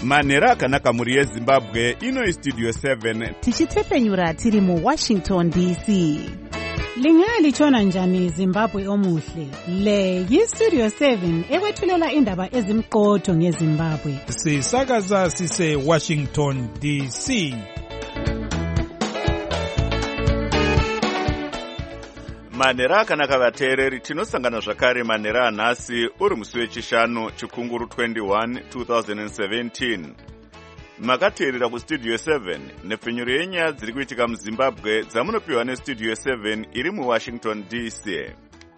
manhero akanaka mhuri yezimbabwe. Ino Studio 7 tichitepenyura tiri muWashington DC. Lingalitshona njani Zimbabwe omuhle? Le yiStudio 7 ekwethulela indaba ezimqotho ngeZimbabwe. Sisakaza sise Washington DC. manhero akanaka vateereri, tinosangana zvakare manhero anhasi uri musi wechishanu chikunguru 21 2017. Makateerera kuStudio 7 nepfenyuro yenyaya dziri kuitika muZimbabwe dzamunopiwa neStudio 7 iri muWashington DC.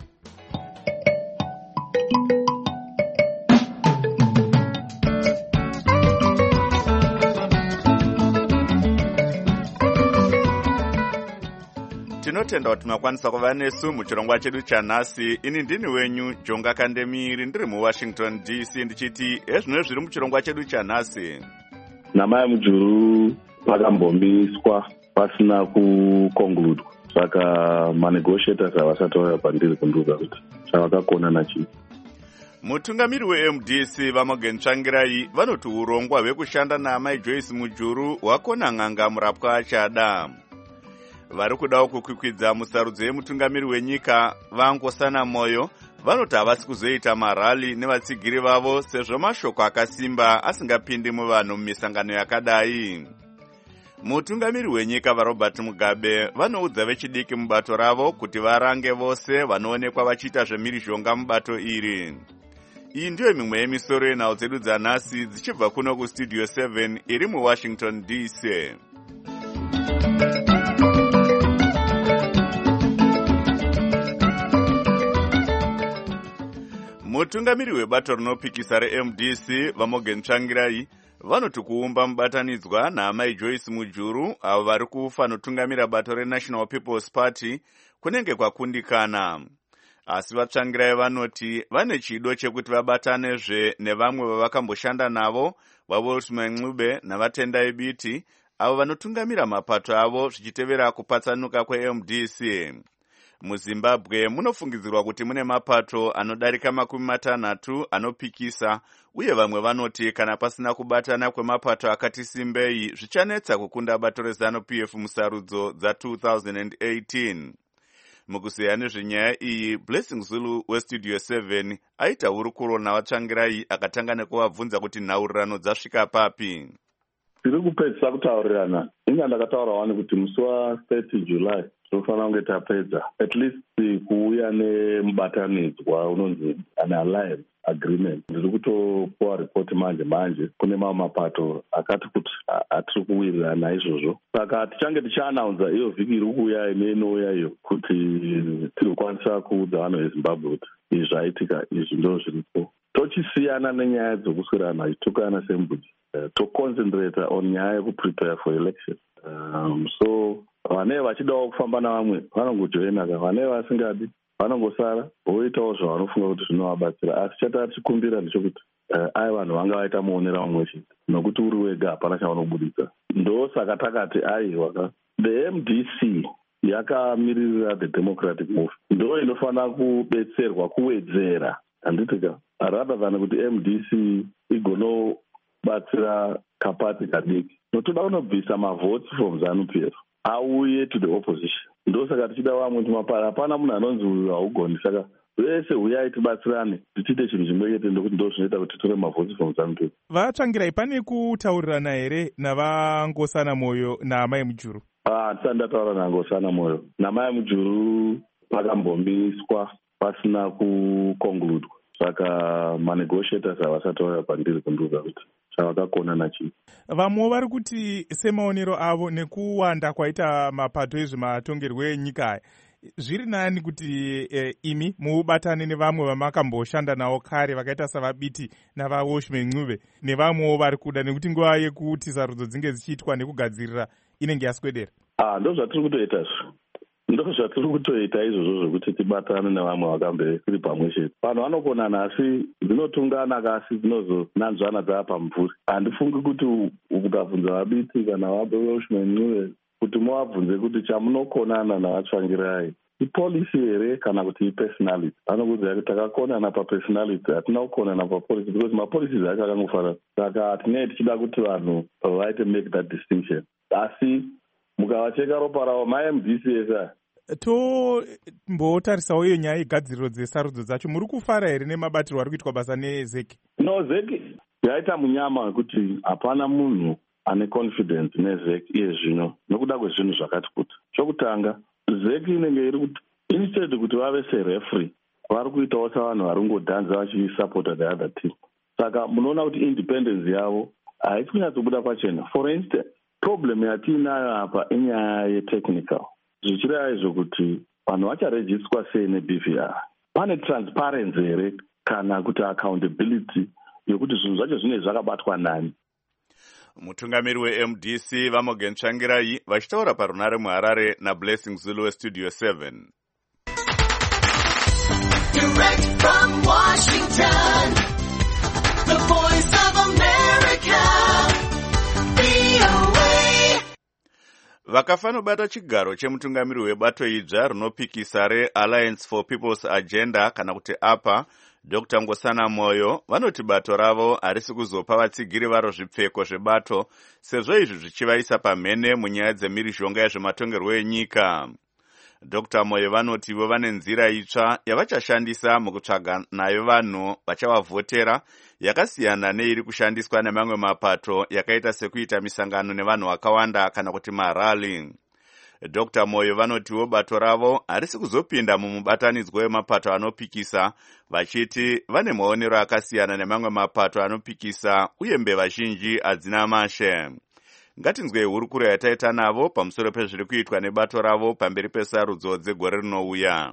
Tinotenda kuti makwanisa kuva nesu muchirongwa chedu chanhasi. Ini ndini wenyu Jonga Kandemiri, ndiri muWashington DC, ndichiti ezvino zviri muchirongwa chedu chanhasi. Namai mujuru vakambomiswa pasina kukongludwa, saka manegotiators havasati vauya pandiri kunduka kuti zvavakakona nachii. Mutungamiri weMDC Vamogen Tsvangirai vanoti urongwa hwekushanda naamai Joyce Mujuru hwakona n'anga murapwa achada. Vari kudawo kukwikwidza musarudzo yemutungamiri wenyika vaNkosana Moyo vanoti havasi kuzoita marali nevatsigiri vavo sezvo mashoko akasimba asingapindi muvanhu mumisangano yakadai. Mutungamiri wenyika vaRobert Mugabe vanoudza vechidiki mubato ravo kuti varange vose vanoonekwa vachiita zvemhirizhonga mubato iri. Iyi ndiyo mimwe yemisoro yenhau dzedu dzanhasi dzichibva kuno kuStudio 7 iri muWashington DC. Mutungamiri webato rinopikisa reMDC Vamogen Tsvangirai vanoti kuumba mubatanidzwa naamai Joyce Mujuru avo vari kufanotungamira bato reNational People's Party kunenge kwakundikana. Asi vaTsvangirai vanoti vane chido chekuti vabatanezve nevamwe vavakamboshanda navo, vaWolfman Ncube naVatendai Biti, avo vanotungamira mapato avo zvichitevera kupatsanuka kweMDC. MuZimbabwe munofungidzirwa kuti mune mapato anodarika 60 anopikisa, uye vamwe vanoti kana pasina kubatana kwemapato akati simbei zvichanetsa kukunda bato reZANU-PF musarudzo dza2018. Mukuseya nezvenyaya iyi, Blessing Zulu weStudio 7 aita hurukuro navaTsvangirai akatanga nekuvabvunza kuti nhaurirano dzasvika papi. Tiri kupedzisa kutaurirana. Inga ndakataura wani kuti musi wa30 July tinofanira kunge tapedza at least kuuya nemubatanidzwa unonzi an alliance agreement. Ndiri kutopuwa ripoti manje kune mamwe mapato akati kuti atiri kuwirirana izvozvo. Saka tichange tichaanaunza iyo vhiki iri kuuya inouya iyo kuti tiri kukwanisa kuudza vanhu veZimbabwe kuti izvi zvaitika, izvi ndo zviripo. Tochisiyana nenyaya dzokuswirana ichitukana sembudzi. Toconcentrate on nyaya yekuprepare for election. So vanenge vachidawo kufamba navamwe vanongojoina, vanenge vasingadi vanongosara voitawo zvavanofunga kuti zvinovabatsira. Asi chatachikumbira ndechekuti ai vanhu vanga vaita muonera mumwe chete, nokuti uri wega hapana chavanobudisa. Ndosaka takati aiwa, the MDC yakamiririra the Democratic Movement, ndo inofanira kubetserwa kuwedzera, handitika rather than kuti MDC igonobatsira kapati kadiki. Notoda kunobvisa mavotes from ZANU-PF auye to the opposition. Ndosaka tichida vamwe timapara, hapana munhu anonzi uyu haugoni. Saka vese uyai tibatsirane tichite chinhu chimwe chete, ndokuti ndo zvinoita kuti titore mavhoti from ZANU-PF. VaTsvangirai, pane kutaurirana here navaNkosana Moyo naamai Mujuru? Handisati ndataura naNkosana Moyo. Namai Mujuru vakambomiswa pasina kukongludwa, saka manegotiators havasati vauya pandiri kunduka kuti zvavakakona nachii. Vamwe vari kuti semaonero avo nekuwanda kwaita mapato ezvematongerwo enyika, zviri nani kuti imi mubatane nevamwe vamakamboshanda navo kare vakaita savabiti navaWolfman Ncube nevamwewo vari kuda, nekuti nguva yekuti sarudzo dzinge dzichiitwa nekugadzirira inenge yaswedera. Ndo zvatiri kutoita izvo. Ndo zvatiri kutoita izvozvo zvokuti tibatane nevamwe vakambe tiri pamwe chete. Vanhu vanokonana asi dzinotungana kasi dzinozonanzvana dzaapamvuri. Handifungi kuti ukabvunza vabiti kana vaWolfman Ncube kuti muvabvunze kuti chamunokonana navaTsvangirai ipolicy here kana kuti ipersonality. Vanokuudza kuti takakonana papersonality, hatina kukonana papolicy, because mapolicies acho akangofanana. Saka tinenge tichida kuti vanhu vaite make that distinction. Asi mukavacheka ropa ravo maMDC esa tombotarisawo iyo nyaya yegadziriro dzesarudzo dzacho. Muri kufara here nemabatirwo ari kuitwa basa nezeki? No, zeki yaita munyama wekuti hapana munhu ane confidence nezeki iye zvino nokuda kwezvinhu zvakati kuti. Chokutanga, zeki inenge iri kuti instead kuti vave serefree vari kuitawo savanhu vari kungodhanza vachisupporta the other team. Saka munoona kuti independence yavo haisi kunyatsobuda pachena. For instance, problem yatiinayo apa inyaya yetechnical. Zvichireva izvo kuti vanhu vacharejiswa sei neBVR. Pane transparency here kana kuti accountability yokuti zvinhu zvacho zvinenge zvakabatwa nani. Mutungamiri weMDC Vamogen Tsvangirai vachitaura parunare muHarare naBlessing Zulu weStudio 7. Direct from Washington, the Voice of America, VOA. Vakafanobata chigaro chemutungamiri webato idzva rinopikisa reAlliance for People's Agenda kana kuti APA, Dr. Ngosana Moyo, vanoti bato ravo harisi kuzopa vatsigiri varo zvipfeko zvebato, sezvo izvi zvichivaisa pamhene munyaya dzemhirizhonga yezvematongerwo enyika. Dr. Moyo vanoti ivo vane nzira itsva yavachashandisa mukutsvaga nayo vanhu vachavavhotera, yakasiyana neiri kushandiswa nemamwe mapato yakaita sekuita misangano nevanhu vakawanda kana kuti marali. Dr. Moyo vanotiwo bato ravo harisi kuzopinda mumubatanidzwo wemapato anopikisa, vachiti vane maonero akasiyana nemamwe mapato anopikisa uye mbeva zhinji hadzina mashe. Ngatinzwe hurukuro yataita navo pamusoro pezviri kuitwa nebato ravo pamberi pesarudzo dzegore rinouya.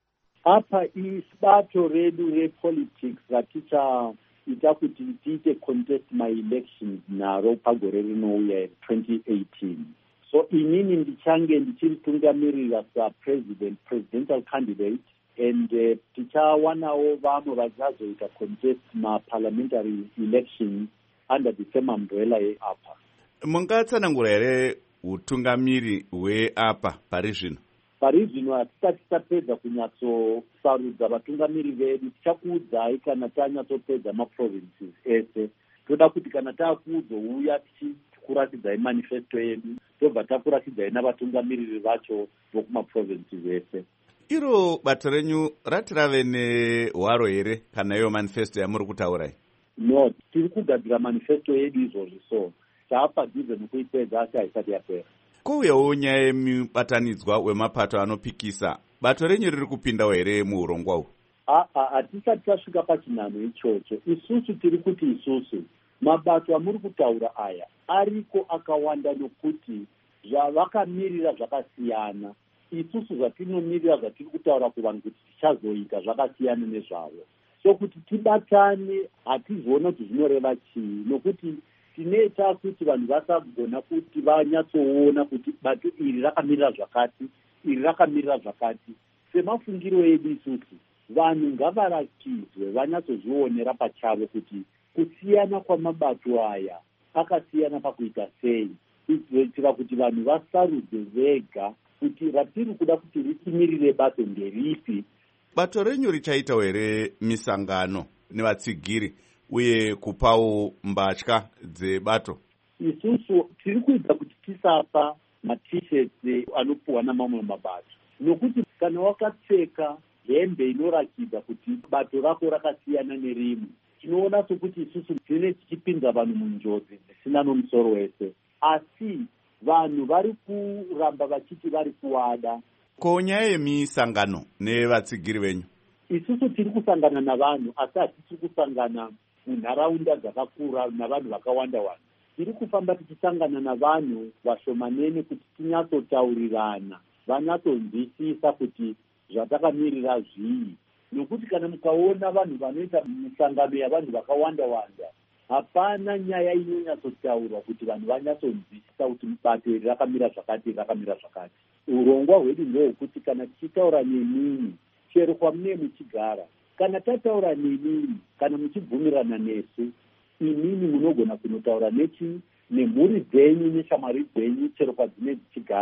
Apa ibato redu repolitics ratichaita kuti tiite contest my elections naro pagore rinouya 2018. So inini ndichange ndichiritungamirira presidential candidate, and tichawanawo vamwe vachazoita contest ma-parliamentary elections under the same umbrella yeAPA. Mungatsanangura here utungamiri hweAPA pari zvino? Pari zvino hatisati tapedza kunyatsosarudza vatungamiri vedu. Tichakuudzai kana tanyatsopedza maprovinces ese. Toda kuti kana taakuzouya tichikuratidzai manifesto yedu, tobva takuratidzai navatungamiriri vacho vokumaprovinces ese. Iro bato renyu rati rave nehwaro here kana iyo manifesto yamuri kutaurai? No, tiri kugadzira manifesto yedu izvozvi, so taapadhuze nokuipedza asi haisati yapera. Kouyawo nyaya yemubatanidzwa wemapato anopikisa, bato renyu riri kupindawo here muurongwa uhu? Hatisati tasvika pachinhano ichocho. Isusu tiri kuti isusu mabato amuri kutaura aya ariko akawanda nokuti zvavakamirira zvakasiyana. Isusu zvatinomirira zvatiri kutaura kuvanhu kuti tichazoita zvakasiyana nezvavo. So kuti tibatane hatizoona kuti zvinoreva chii, nokuti tinoita kuti vanhu vasagona kuti vanyatsoona kuti bato iri rakamirira zvakati, iri rakamirira zvakati. Semafungiro edu isusu, vanhu ngavaratidzwe vanyatsozvionera pachavo kuti kusiyana kwamabato aya akasiyana pakuita sei, kuitira kuti vanhu vasarudze vega kuti ratiri kuda kuti ritimirire bato nderipi. Bato renyu richaitawo here misangano nevatsigiri uye kupawo mbatya dzebato? Isusu tiri kuita kuti tisapa matisheti anopuwa namamwe mabato, nokuti kana wakapfeka hembe inorakidza kuti bato rako rakasiyana nerimwe, tinoona sokuti isusu tine tichipinza vanhu munjodzi dzisina nomusoro wese. Asi vanhu vari kuramba vachiti vari kuwada. Ko nyaya yemisangano nevatsigiri venyu? Isusu tiri kusangana navanhu asi hatisi kusangana munharaunda dzakakura navanhu vakawanda-wanda. Tiri kufamba tichisangana navanhu vashomanene kuti tinyatsotaurirana, vanyatsonzwisisa kuti zvatakamirira zvii. Nokuti kana mukaona vanhu vanoita misangano yavanhu vakawanda-wanda, hapana nyaya inonyatsotaurwa kuti vanhu vanyatsonzwisisa kuti bato iri rakamira zvakati, rakamira zvakati. Urongwa hwedu ndehwekuti kana tichitaura nemini, chero kwamune muchigara, kana tataura nemini, kana muchibvumirana nesu, imini munogona kunotaura nemhuri dzenyu neshamwari dzenyu chero kwadzine dzichigara.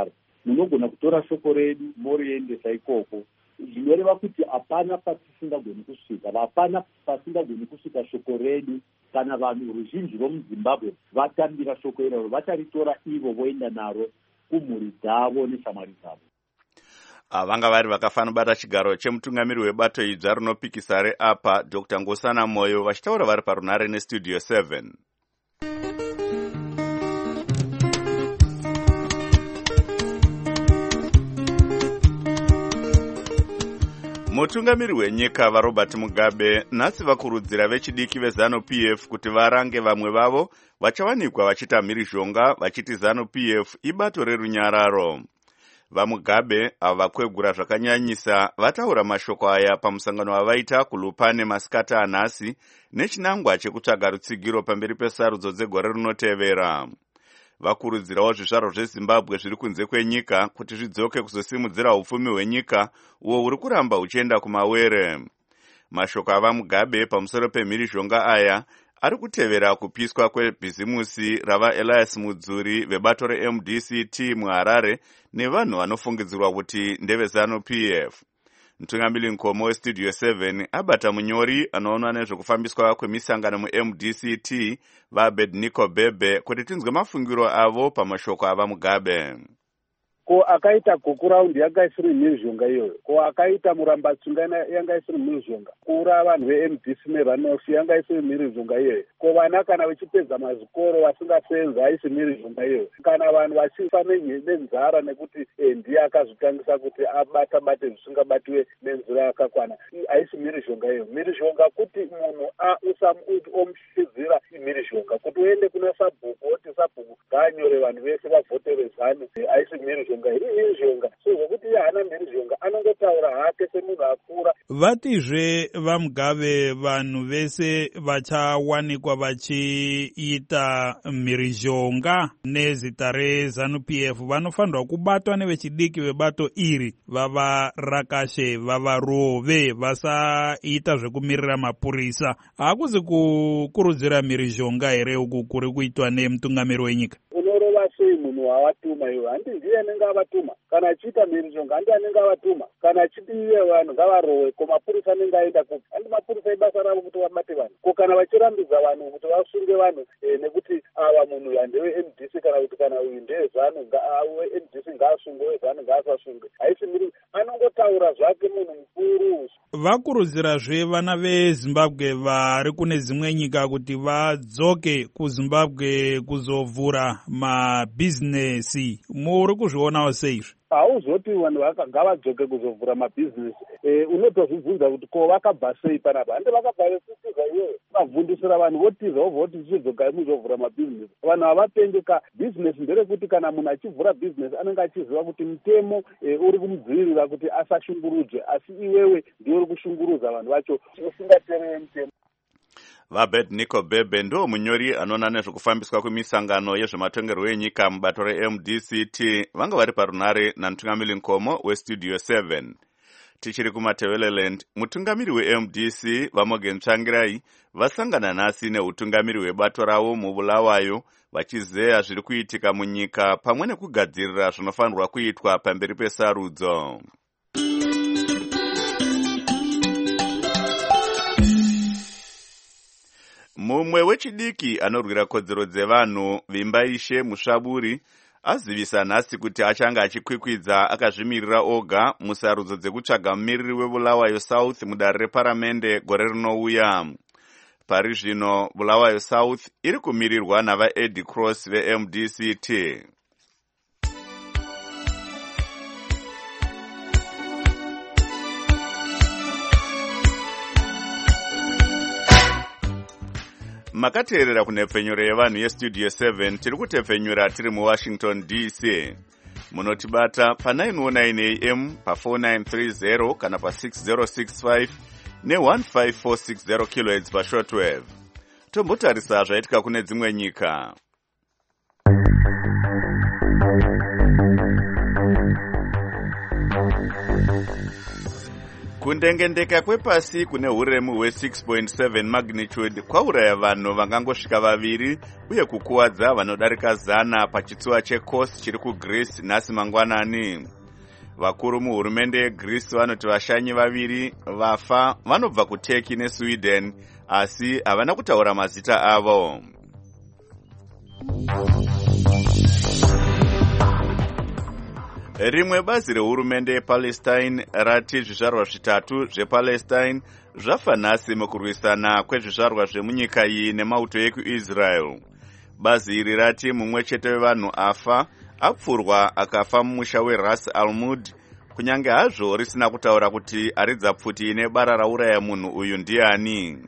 munogona kutora shoko redu moriendesa ikoko. Zvinoreva kuti hapana patisingagoni kusvika, hapana pasingagoni kusvika shoko redu kana vanhu ruzhinji romuzimbabwe vatambira shoko iroro, vacharitora ivo voenda naro kumhuri dzavo neshamwari dzavo. Vanga vari vakafanobata chigaro chemutungamiri webato idzva rinopikisa reapa Dr. Ngosana Moyo vachitaura vari parunare nestudio 7. Mutungamiri wenyika vaRobert Mugabe nhasi vakurudzira vechidiki veZANU-PF kuti varange vamwe vavo vachawanikwa vachita mhirizhonga vachiti ZANU-PF ibato rerunyararo. VaMugabe avo vakwegura zvakanyanyisa vataura mashoko aya pamusangano wavaita kuLupane masikati anhasi nechinangwa chekutsvaga rutsigiro pamberi pesarudzo dzegore rinotevera. Vakurudzirawo zvizvarwa zveZimbabwe zviri kunze kwenyika kuti zvidzoke kuzosimudzira upfumi hwenyika uwo huri kuramba huchienda kumawere. Mashoko avaMugabe pamusoro pemhirizhonga aya ari kutevera kupiswa kwebhizimusi ravaElias Mudzuri vebato reMDCT muHarare nevanhu vanofungidzirwa kuti ndeveZANU-PF. Mutungamiri Nkomo westudio 7 abata munyori anoona nezvekufambiswa kwemisangano muMDCT vaAbednego Bebe kuti tinzwe mafungiro avo pamashoko avaMugabe. Ko akaita gokuraundi yanga isiri mhirizhonga iyoyo, ko akaita murambatsunga yanga isiri mhirizhonga, kuura vanhu veMDC neVanofi yanga isiri mhirizhonga iyoyo, ko vana kana vachipedza mazvikoro vasingasenza haisi mhirizhonga iyoyo, kana vanhu vachifa nenzara nekuti ndiye akazvitangisa kuti abate zvisingabatiwe nenzira yakakwana, haisi mhirizhonga iyoyo. Mhirizhonga kuti munhu omushidzira mhirizhonga, kuti uende kuna sabhuku oti sabhuku ngaanyore vanhu vese vavhotere ZANU, haisi mhirizhonga. Mhirizhonga sokuti hana mhirizhonga anongotaura hake semunhu akura. Vatizve vaMugabe vanhu vese vachawanikwa vachiita mhirizhonga nezita reZANU-PF vanofanirwa kubatwa nevechidiki vebato iri, vavarakashe, vavarove, vasaita zvekumirira mapurisa. Hakuzi kukurudzira mhirizhonga here uku kuri kuitwa nemutungamiri wenyika? Unorova sei munhu wavatuma iwe? Handi ndiye anenge avatuma. Kana achiita mhirizhonga handi anenge avatuma. Kana achiti iye vanhu ngavarohwe, ko mapurisa anenge aenda kupi? Handi mapurisa ibasa ravo kuti vabate vanhu. Ko kana vachirambidza vanhu kuti vasunge vanhu nekuti ava munhu ndeweMDC kana kuti kana uyu ndeweZANU, weMDC ngaasunge, weZANU ngaasasunge. Haisi mhirizhonga, anongotaura zvake munhu mukuru. Vakurudzirazve vana veZimbabwe vari kune dzimwe nyika kuti vadzoke kuZimbabwe kuzovhura mabhizinesi. Muri kuzvionawo seizvi? Hauzoti vanhu ngavadzoke kuzovhura mabhizinesi. Unotozvibvunza kuti ko vakabva sei panapa? Handi vakabva vechitiza iyoyo, vavhundisira vanhu votiza vobva kuti tichidzoka muzovhura mabhizinesi. Vanhu havapendeka. Bhizinesi nderekuti kana munhu achivhura bhizinesi anenge achiziva kuti mutemo uri kumudzivirira kuti asashungurudzwe, asi iwewe ndiwe uri kushungurudza vanhu vacho usingateereri mutemo. VaAbednego Bebe ndo munyori anoona nezvekufambiswa kwemisangano yezvematongerwo enyika mubato reMDCT vanga vari parunare namutungamiri Nkomo westudio 7. Tichiri kuMatabeleland, mutungamiri weMDC vaMorgan Tsvangirai vasangana nhasi neutungamiri hwebato ravo muBulawayo vachizeya zviri kuitika munyika pamwe nekugadzirira zvinofanirwa kuitwa pamberi pesarudzo. Mumwe wechidiki anorwira kodzero dzevanhu Vimbaishe Musvaburi azivisa nhasi kuti achanga achikwikwidza akazvimirira oga musarudzo dzekutsvaga mumiriri weBulawayo South mudare reparamende gore rinouya. Pari zvino Bulawayo South iri kumirirwa navaEddie Cross veMDCT. Makateerera kunhepfenyuro yevanhu yestudio 7 tiri kutepfenyura tiri muWashington DC. Munotibata pa919 AM pa4930 kana pa6065 ne15460 kHz pashortwave. Tombotarisa zvaitika kune dzimwe nyika. Kundengendeka kwepasi kune huremu hwe6.7 magnitude kwauraya vanhu vangangosvika 2 uye kukuwadza vanodarika 100 pachitsuwa cheKos chiri kuGreece nhasi mangwanani. Vakuru muhurumende yeGreece vanoti vashanyi 2 vafa vanobva kuTurkey neSweden, asi havana kutaura mazita avo. Rimwe bazi rehurumende yePalestine rati zvizvarwa 3 zvePalestine zvafa nhasi mukurwisana kwezvizvarwa zvemunyika iyi nemauto ekuIsrael. Bazi iri rati mumwe chete wevanhu afa apfurwa akafa mumusha weRas Al-Mud, kunyange hazvo risina kutaura kuti aridza pfuti nebara rauraya munhu uyu ndiani.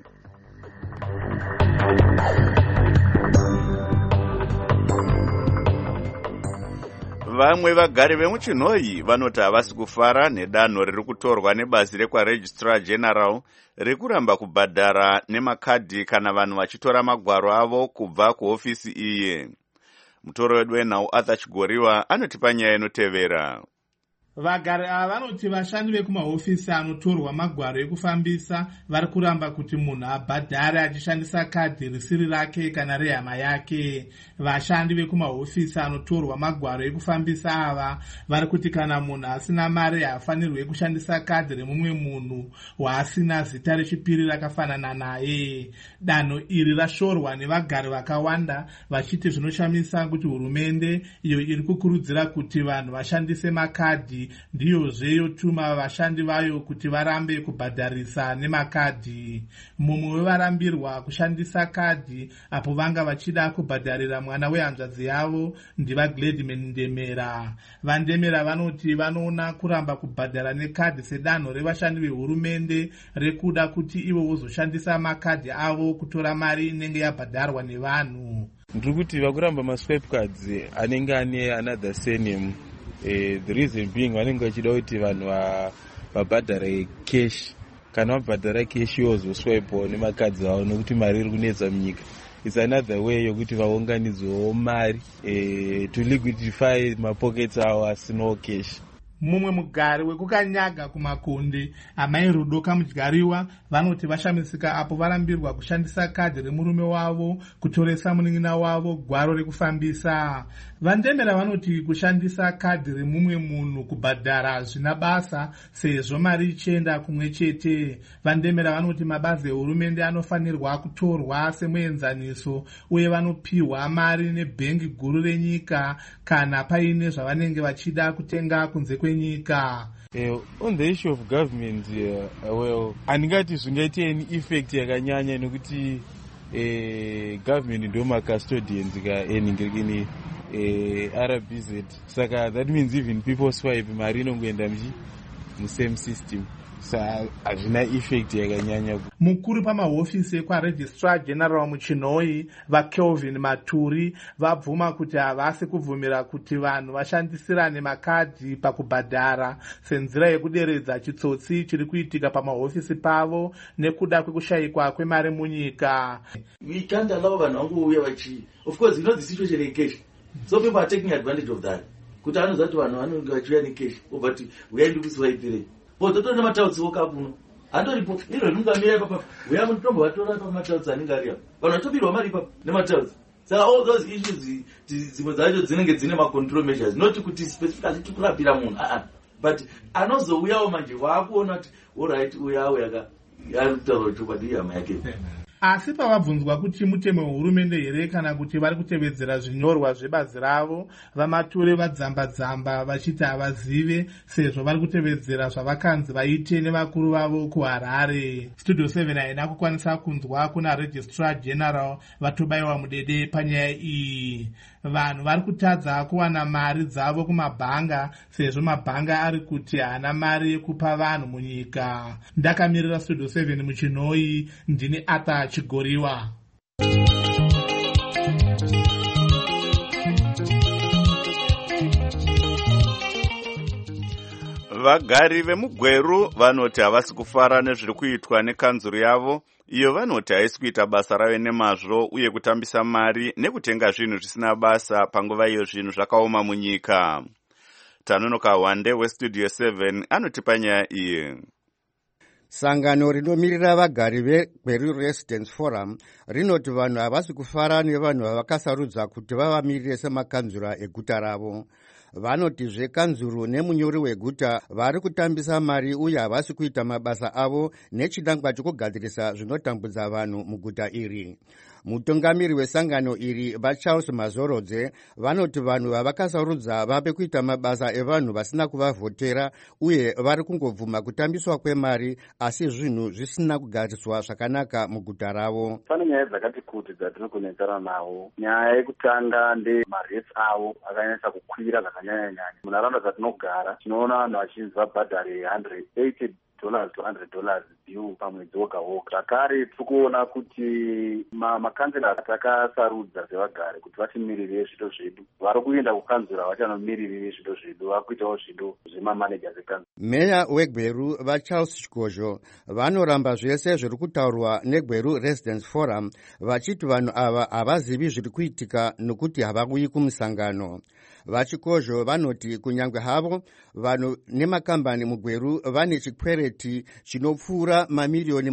Vamwe vagari vemuchinhoyi vanoti havasi kufara nedanho riri kutorwa nebazi rekwaRegistrar General rekuramba kubhadhara nemakadhi kana vanhu vachitora magwaro avo kubva kuhofisi iye. Mutoro wedu wenhau Arthur Chigoriwa anotipa nyaya inotevera. Vagari ava vanoti vashandi vekumahofisi anotorwa magwaro ekufambisa vari kuramba kuti munhu abhadhare achishandisa kadhi risiri rake kana rehama yake. Vashandi vekumahofisi anotorwa magwaro ekufambisa ava vari kuti kana munhu asina mari haafanirwi kushandisa kadhi remumwe munhu waasina zita rechipiri rakafanana naye. Danho iri rashorwa nevagari vakawanda vachiti zvinoshamisa kuti hurumende iyo iri kukurudzira kuti vanhu vashandise makadhi ndiyozve yotuma vashandi vayo kuti varambe kubhadharisa nemakadhi. Mumwe wevarambirwa kushandisa kadhi apo vanga vachida kubhadharira mwana wehanzvadzi yavo ndivaGladman Ndemera. VaNdemera vanoti vanoona kuramba kubhadhara nekadhi sedanho revashandi vehurumende rekuda kuti ivo vozoshandisa makadhi avo kutora mari inenge yabhadharwa nevanhu. Ndiri kuti vakuramba maswipe cards anenge ane another surname. The reason being vanenge vachida kuti vanhu vabhadhare cash. Kana vabhadhara cash yozoswipewo nemakadzi avo nokuti mari iri kunetsa munyika. It's another way yokuti vaunganidzewo mari to liquidify mapockets avo asinawo cash. Mumwe mugari wekukanyaga kumakonde amai Rudo Kamudyariwa vanoti vashamisika apo varambirwa kushandisa kadhi remurume wavo kutoresa munin'ina wavo gwaro rekufambisa. VaNdemera vanoti kushandisa kadhi remumwe munhu kubhadhara zvina basa sezvo mari ichienda kumwe chete. VaNdemera vanoti mabazi ehurumende anofanirwa kutorwa semuenzaniso uye vanopiwa mari nebhengi guru renyika kana paine zvavanenge vachida kutenga kunze kwenyika. On the issue of government, well, handingati zvingaite any effect yakanyanya nokuti government ndo macustodians eningirikini RBZ. Saka that means even people swipe mari inongoenda musame system. Hazvina effect yakanyanya. Mukuru pamahofisi ekwaRegistrar General muchinhoyi vaKelvin Maturi vabvuma kuti havasi kubvumira kuti vanhu vashandisirane makadhi pakubhadhara senzira yekuderedza chitsotsi chiri kuitika pamahofisi pavo nekuda kwekushayikwa kwemari munyika. We can't allow vanhu vangouya vachi. Of course, you know the situation in cash. So people are taking advantage of that. Kuti anoziva kuti vanhu vanenge vachiuya necash. But we are doing swipe. Toto nematauts wokapuno andoripo iro ringamira ipapo uya mutombo watora pamatauts anenge ari apo vanhu vatobirwa mari ipapo nematauts. Saka all those issues dzimwe dzacho dzinenge dzine macontrol measures, not kuti specifically tikurapira munhu but anozouyawo manje waakuona kuti alright uyawo ari kutaura chokwadi hama yake. Asi pavabvunzwa kuti mutemo wehurumende here kana kuti vari kutevedzera zvinyorwa zvebazi ravo, vaMature vadzamba-dzamba vachiti havazive sezvo vari kutevedzera zvavakanzi vaite nevakuru vavo kuHarare. Studio 7 haina kukwanisa kunzwa kuna Registrar General vatobayiwa mudede panyaya iyi. Vanhu vari kutadza kuwana mari dzavo kumabhanga sezvo mabhanga ari kuti haana mari yekupa vanhu munyika. Ndakamirira Studio 7 muchinhoyi, ndini Arthur Chigoriwa. Vagari vemugweru vanoti havasi kufara nezviri kuitwa nekanzuru yavo, iyo vanoti haisi kuita basa rayo nemazvo uye kutambisa mari nekutenga zvinhu zvisina basa panguva iyo zvinhu zvakaoma munyika. Tanonoka Wande weStudio 7 anotipa nyaya iyi. Sangano rinomirira vagari veGweru Residents Forum rinoti vanhu havasi kufara nevanhu vavakasarudza kuti vavamirire semakanzura eguta ravo. Vanotizve kanzuro nemunyori weguta vari kutambisa mari uye havasi kuita mabasa avo nechidangwa chokugadzirisa zvinotambudza vanhu muguta iri. Mutungamiri wesangano iri vaCharles Mazorodze vanoti vanhu vavakasarudza vave kuita mabasa evanhu vasina kuvavhotera uye vari kungobvuma kutambiswa kwemari asi zvinhu zvisina kugariswa zvakanaka muguta ravo. Pane nyaya dzakati kuti dzatinokonekana nawo. Nyaya yekutanga ndemaresi avo akanyanyisa kukwira zvakanyanya-nyanya. Munharaunda dzatinogara tinoona vanhu vachinzi vabhadhare $180 to $100 due pamwedzi woga woga. Zvakare tirikuona kuti makanzera atakasarudza sevagari kuti vatimirire zvido zvedu vari kuenda kukanzura vachanomirire zvido zvedu vakuitawo zvido zvemamanejers ekanzura. Meya weGweru vaCharles Chikozho vanoramba zvese zviri kutaurwa neGweru Residents Forum vachiti vanhu ava havazivi zviri kuitika nokuti havauyi kumusangano. VaChikozho vanoti kunyange havo vanhu nemakambani muGweru vane chikwereti chinopfuura mamiliyoni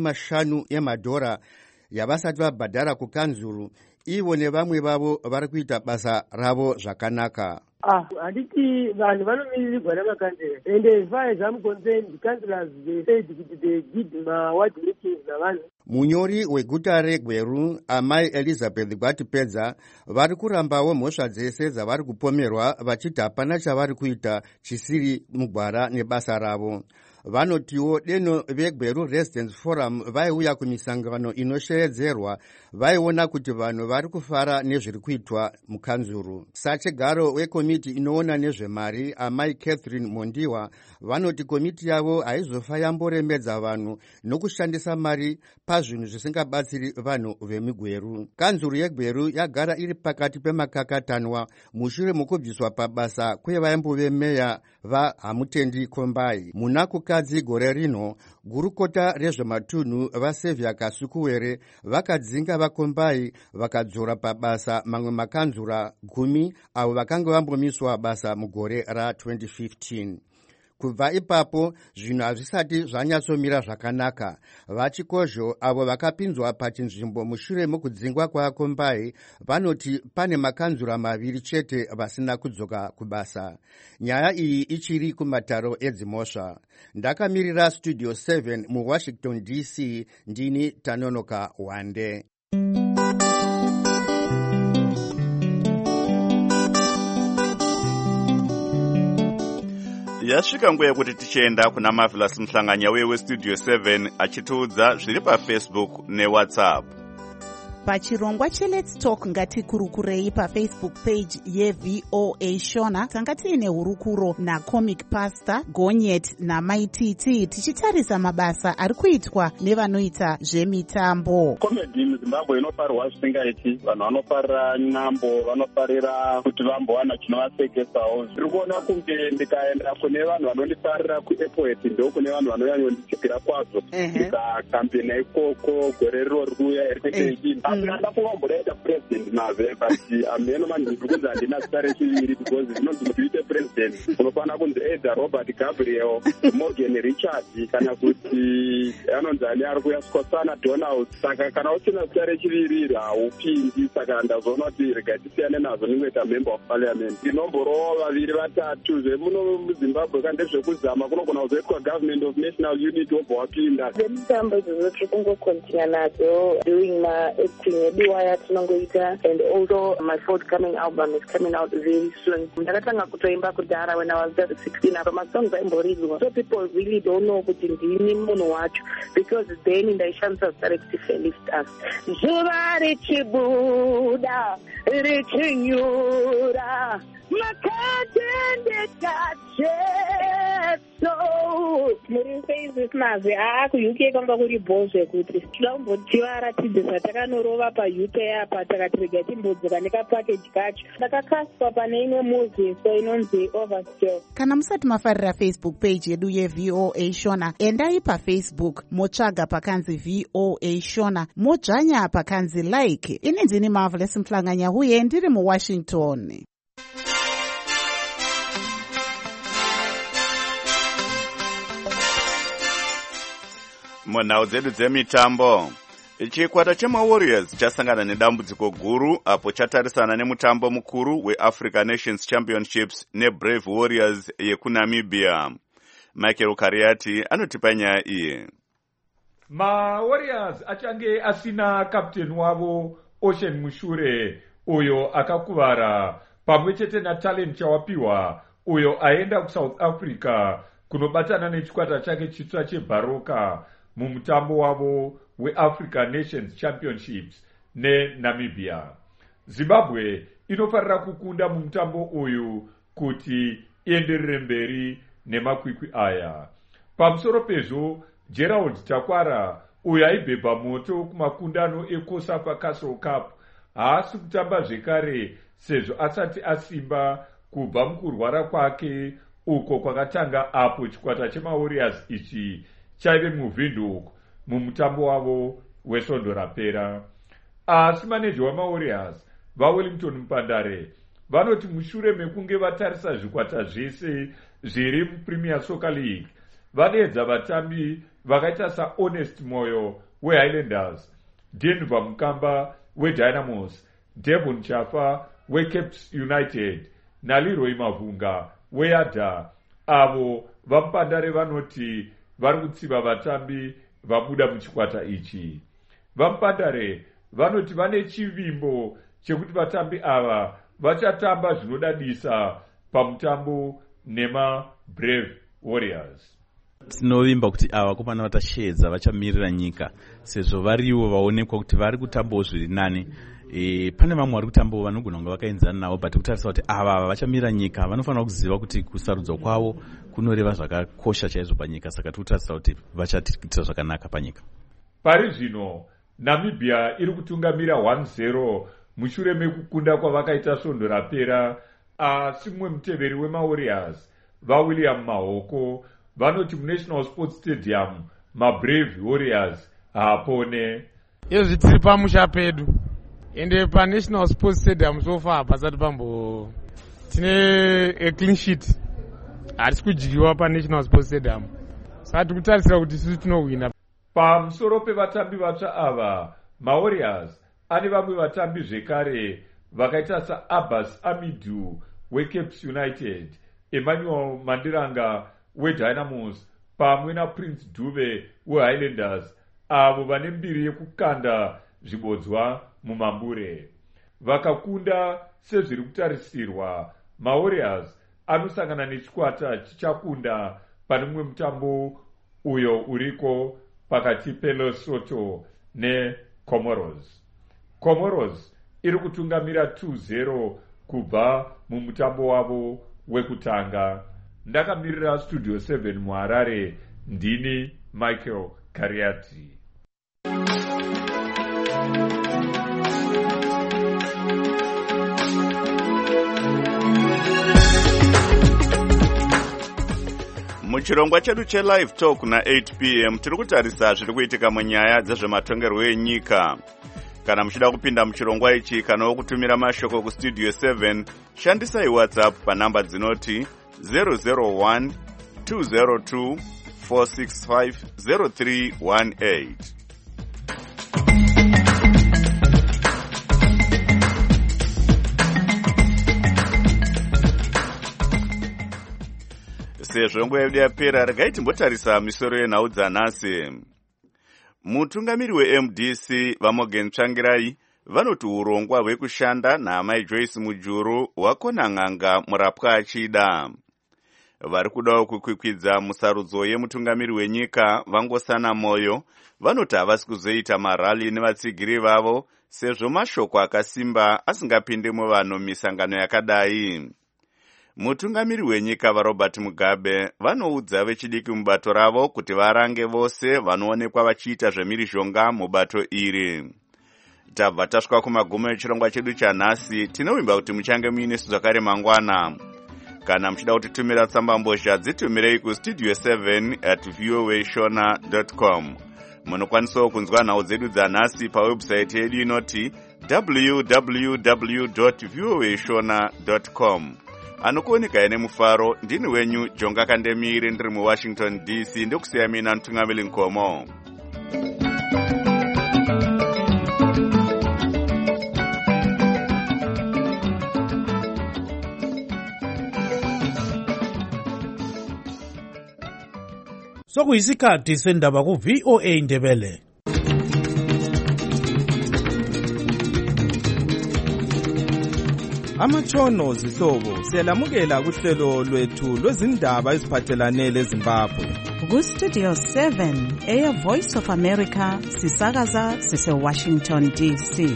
$50 emadhora yavasati vabhadhara kukanzuru, ivo nevamwe vavo vari kuita basa ravo zvakanaka. Handiti vanhu vanomirirwa namakanzera and as far as I'm concerned the councillors they said that they did ward meetings navanhu. Munyori weguta reGweru Amai Elizabeth Gwatipedza vari kurambawo mhosva dzese dzavari kupomerwa vachiti hapana chavari kuita chisiri mugwara nebasa ravo. Vanotiwo deno veGweru Residents Forum vaiuya kumisangano inoshedzerwa vaiona kuti vanhu vari kufara nezviri kuitwa mukanzuru. Sachigaro wekomiti inoona nezvemari Amai Catherine Mondiwa vanoti komiti yavo haizofa yamboremedza vanhu nokushandisa mari pazvinhu zvisingabatsiri vanhu vemuGweru. Kanzuru yeGweru yagara iri pakati pemakakatanwa mushure mokubviswa pabasa kwevaimbowe meya vaHamutendi Kombai. Muna kukadzi gore rino gurukota rezvematunhu vaSevia Kasukuwere vakadzinga vaKombai vakadzora pabasa mamwe makanzura 10 avo vakanga vambomiswa basa mugore ra2015. Kubva ipapo zvinhu hazvisati zvanyatsomira zvakanaka. VaChikozho avo vakapinzwa pachinzvimbo mushure mokudzingwa kwaKombai vanoti pane makanzura 2 chete vasina kudzoka kubasa. Nyaya iyi ichiri kumataro edzimhosva. Ndakamirira Studio 7 muWashington DC ndini Tanonoka Wande. Yasvika nguva yekuti tichienda kuna Marvelous Mhlanganya weStudio 7 achitiudza zviri paFacebook neWhatsApp. Pachirongwa cheLet's Talk ngatikurukurei paFacebook page yeVOA Shona tanga tiine hurukuro naComic Pastor Gonyet naMaititi tichitarisa mabasa ari kuitwa nevanoita zvemitambo. Comedy muZimbabwe inofarwa zvisingaiti, vanhu vanofarira nyambo, vanofarira kuti vambowana chinovasekesawo. Ndiri kuona kunge ndikaenda kune vanhu vanondifarira kuairport ndo kune vanhu vanonyanditsvigira kwazvo. Ndikakambena ikoko gore riro rikuuya eri ndafunga kumbodaita president nave but ameno manje ndikunzi handina zita rechiviri because zvinonzi kuti uite president unofanira kunzi either Robert Gabriel, Morgan Richard kana kuti anonzi ani ari kuyaskosana Donald. Saka kana usina zita rechiviri haupindi, saka ndazoona kuti rega tisiyane nazvo ndingoita member of parliament. Ndinomborowo 2-3 zvemuno muZimbabwe kandi zvekuzama kunogona kuzoitwa government of national unity wobva wapinda. Zvemitambo izvozvo tiri kungokontinua nadzo doing ediwaya tinongoita, and also my forthcoming album is coming out very soon. Ndakatanga kutoimba kudhara when I was just 16 apa masongs aimboridzwa, so people really don't know kuti ndini munhu wacho because then ndaishandisa zita rekuti Felicitas. Zuva richibuda richinyura muri Facebook mazve ku-UK kwanga kuri bhozve kuti tinoda kumbotivaratidze zvatakanorova pa-UK apa takati rega timbodzoka nekapakeji kacho. Ndakakaswa pane imwe movie so inonzi Overskill. Kana musati mafarira Facebook page yedu yeVOA Shona, endai paFacebook motsvaga pakanzi VOA Shona, modzvanya pakanzi like. Ini ndini Marvelous Mhlanganya uye ndiri muWashington. Munhau dzedu dzemitambo, chikwata chemawarriors chasangana nedambudziko guru apo chatarisana nemutambo mukuru weAfrica Nations Championships neBrave Warriors yekuNamibia. Michael Kariati anotipa nyaya iyi. MaWarriors achange asina kapteni wavo Ocean Mushure uyo akakuvara pamwe chete naTalent Chawapiwa uyo aenda kuSouth Africa kunobatana nechikwata chake chitsva cheBaroka mumutambo wavo weAfrica Nations Championships neNamibia. Zimbabwe inofarira kukunda mumutambo uyu kuti ienderere mberi nemakwikwi aya. Pamusoro pezvo, Gerald Takwara uyo aibhebha moto kumakundano eCOSAFA Castle Cup haasi kutamba zvekare sezvo asati asimba kubva mukurwara kwake uko kwakatanga apo chikwata chemaWarriors ichi chaive muVindhoek mumutambo wavo wesvondo rapera. Asi maneja wamaWarriors vaWellington Mpandare vanoti mushure mekunge vatarisa zvikwata zvese zviri muPremier Soccer League vadeedza vatambi vakaita saHonest Moyo weHighlanders, Denver Mukamba weDynamos, Devon Chafa weCapes United naLeroy Mavunga weYada. Avo vaMpandare vanoti vari kutsiva vatambi vabuda muchikwata ichi. VaMpandare vanoti vane chivimbo chekuti vatambi ava vachatamba zvinodadisa pamutambo nemaBrave Warriors. Tinovimba kuti ava vakomana vatashedza vachamirira nyika sezvo variwo vaonekwa kuti vari kutambawo zviri nani. Pane vamwe vari kutambawo vanogona kunge vakaenzana navo, but kutarisa kuti ava vachamirira nyika vanofanira kuziva kuti kusarudzwa kwavo kunoreva zvakakosha chaizvo panyika, saka tikutarisa kuti vachatiitira zvakanaka panyika. Pari zvino Namibia iri kutungamira 1-0 mushure mekukunda kwavakaita svondo rapera. Asi mumwe muteveri wemaWarriors vaWilliam Mahoko vanoti muNational Sports Stadium maBrave Warriors haapone. Izvi tiri pamusha pedu ende paNational Sports Stadium sofa hapasati pambo tine a clean sheet, hatisi kudyiwa paNational Sports Stadium, saka tikutarisira kuti isusu tinowina. Pamusoro pevatambi vatsva ava, maWarriors ane vamwe vatambi zvekare vakaita saAbbas Amidu weCapes United, Emmanuel Mandiranga weDynamos pamwe naPrince Dube weHighlanders, avo vane mbiri yekukanda zvibodzwa mumambure. Vakakunda sezviri kutarisirwa, maWarriors anosangana nechikwata chichakunda pane mumwe mutambo uyo uriko pakati peLesotho neComoros. Comoros iri kutungamira 2-0 kubva mumutambo wavo wekutanga. Ndakamirira Studio 7 muHarare, ndini Michael Kariati. Muchirongwa chedu cheLive Talk na 8 p.m. tiri kutarisa zviri kuitika munyaya dzezvematongerwo enyika. Kana muchida kupinda muchirongwa ichi kana kutumira mashoko kuStudio 7, shandisai WhatsApp panhamba dzinoti 001 202 465 0318. Sezvo nguva yedu yapera, regai timbotarisa misoro yenhau dzanhasi. Mutungamiri weMDC vaMorgan Tsvangirai vanoti urongwa hwekushanda naamai Joyce Mujuru hwakona n'anga murapwa achida. Vari kudawo kukwikwidza musarudzo yemutungamiri wenyika Vangosana Moyo vanoti havasi kuzoita marali nevatsigiri vavo sezvo mashoko akasimba asingapinde muvanhu misangano yakadai. Mutungamiri wenyika vaRobert Mugabe vanoudza vechidiki mubato ravo kuti varange vose vanoonekwa vachiita zvemhirizhonga mubato iri. Tabva tasvika kumagumo echirongwa chedu chanhasi. Tinovimba kuti muchange muinesu zvakare mangwana. Kana muchida kutitumira tsambambozha dzitumirei kustudio 7@voashona.com. Munokwanisawo kunzwa nhau dzedu dzanhasi pawebsite yedu inoti www.voashona.com. Anokuoneka nemufaro, ndini wenyu Jonga Kandemire ndiri muWashington DC, ndokusiya mina Ntungamili Nkomo. Sokuyisikhathi sendaba ku-VOA Indebele. Amatshono zihlobo siyalamukela kuhlelo lwethu lwezindaba eziphathelane leZimbabwe. Ku-Studio 7 Air Voice of America sisakaza sise-Washington DC.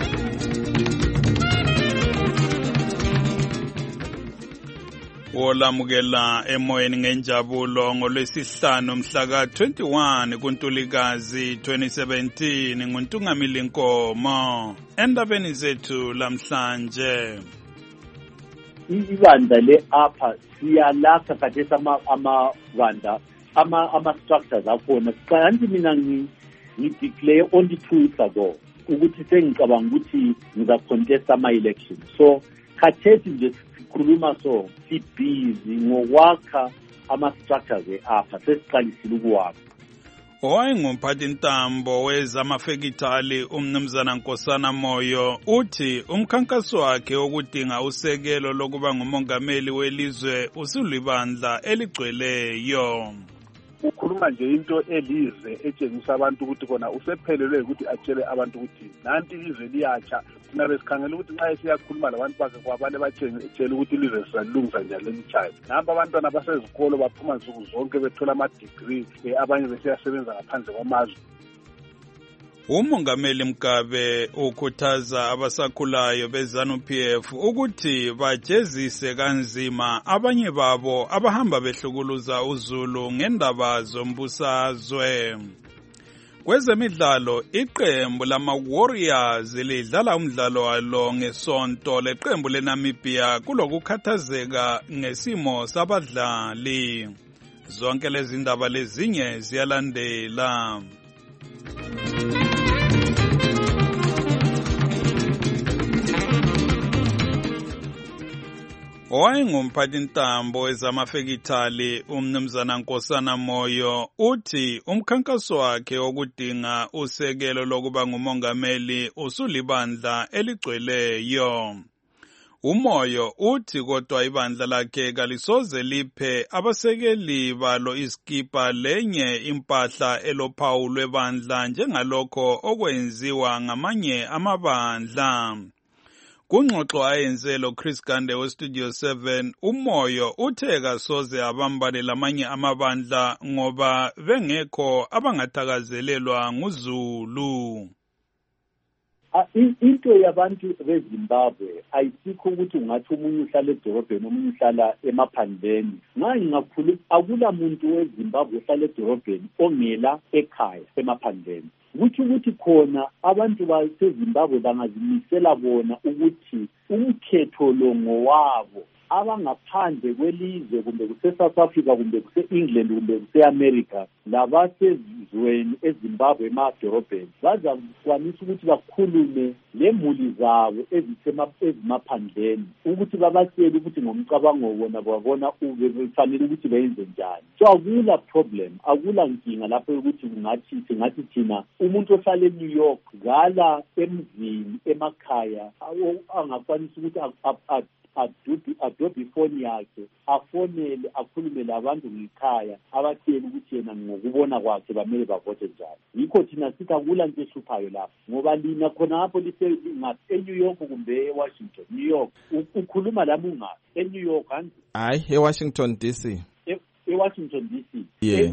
Olamukela emoyeni ngenjabulo ngolwesihlanu mhla ka-21 kuNtulikazi 2017 nguNtungamili Nkomo. Endabeni zethu lamhlanje. Ibandla le-APA siyalakha khathesi amabandla ama-structures akhona. Kanti mina ngideclare only 2 weeks ago ukuthi sengicabanga ukuthi ngizacontest ama-election. So khathesi nje sikhuluma so sibhizi ngokwakha ama-structures e-APA sesiqalisile ukuwakha. Owayengumphathintambo wezamafekithali umnumzana Nkosana Moyo uthi umkhankaso wakhe wokudinga usekelo lokuba ngumongameli welizwe usulibandla eligcweleyo. Ukhuluma nje into elize etshengisa abantu ukuthi kona usephelelwe ukuthi atshele abantu ukuthi nanti ilizwe liyatsha. Thina besikhangela ukuthi nxa esiyakhuluma labantu bakhe kwabane batshele ukuthi ilizwe sizalilungisa njani lelichayo. Namba abantwana basezikolo baphuma nsuku zonke bethola ama-degree, abanye besiyasebenza ngaphandle kwamazwe. Umongameli Mgabe ukhuthaza abasakhulayo beZANU-PF ukuthi bajezise kanzima abanye babo abahamba behlukuluza uZulu ngendaba zombusazwe. Kwezemidlalo, iqembu lama-Warriors lidlala umdlalo walo ngesonto leqembu leNamibia kulokukhathazeka ngesimo sabadlali. Zonke lezi ndaba lezinye ziyalandela. Owayengumphathintambo wezamafekithali umnumzana Nkosana Moyo uthi umkhankaso wakhe wokudinga usekelo lokuba ngumongameli usulibandla eligcweleyo. Umoyo uthi kodwa ibandla lakhe kalisoze liphe abasekeli balo iskipa lenye impahla elophawu lwebandla njengalokho okwenziwa ngamanye amabandla. Kungxoxo ayenze lo Chris Gande we-Studio 7, Umoyo uthe kasoze abambane lamanye amabandla ngoba bengekho abangathakazelelwa nguZulu. Into yabantu beZimbabwe ayisikho ukuthi ungathi umunye uhlala edorobheni omunye uhlala emaphandleni. Ngakhuluma akula muntu weZimbabwe ohlala edorobheni ongela ekhaya emaphandleni. Ukuthi khona abantu baseZimbabwe bangazimisela bona ukuthi umkhetho lo ngowabo abangaphandle kwelizwe kumbe kuse-South Africa kumbe kuse-England kumbe kuse-America labasezweni eZimbabwe emadorobheni bazakwanisa ukuthi bakhulume lemuli zabo ezimaphandleni ukuthi babatshele ukuthi ngomcabango wona babona kufanele ukuthi bayenze njani. So akula problem, akula nkinga lapho ukuthi singathi thina umuntu ohlala eNew York gala emzini emakhaya angakwanisa ukuthi adobe ifoni yakhe afonele akhulume labantu ngekhaya abatshele ukuthi yena ngokubona kwakhe bamele bavote njani. Yikho thina sithi akula nto ehluphayo lapho ngoba lina khonapho eNew York kumbe eWashington. New York ukhuluma lami ungaphi eNew York kanti? Hayi, eWashington DC. eWashington DC.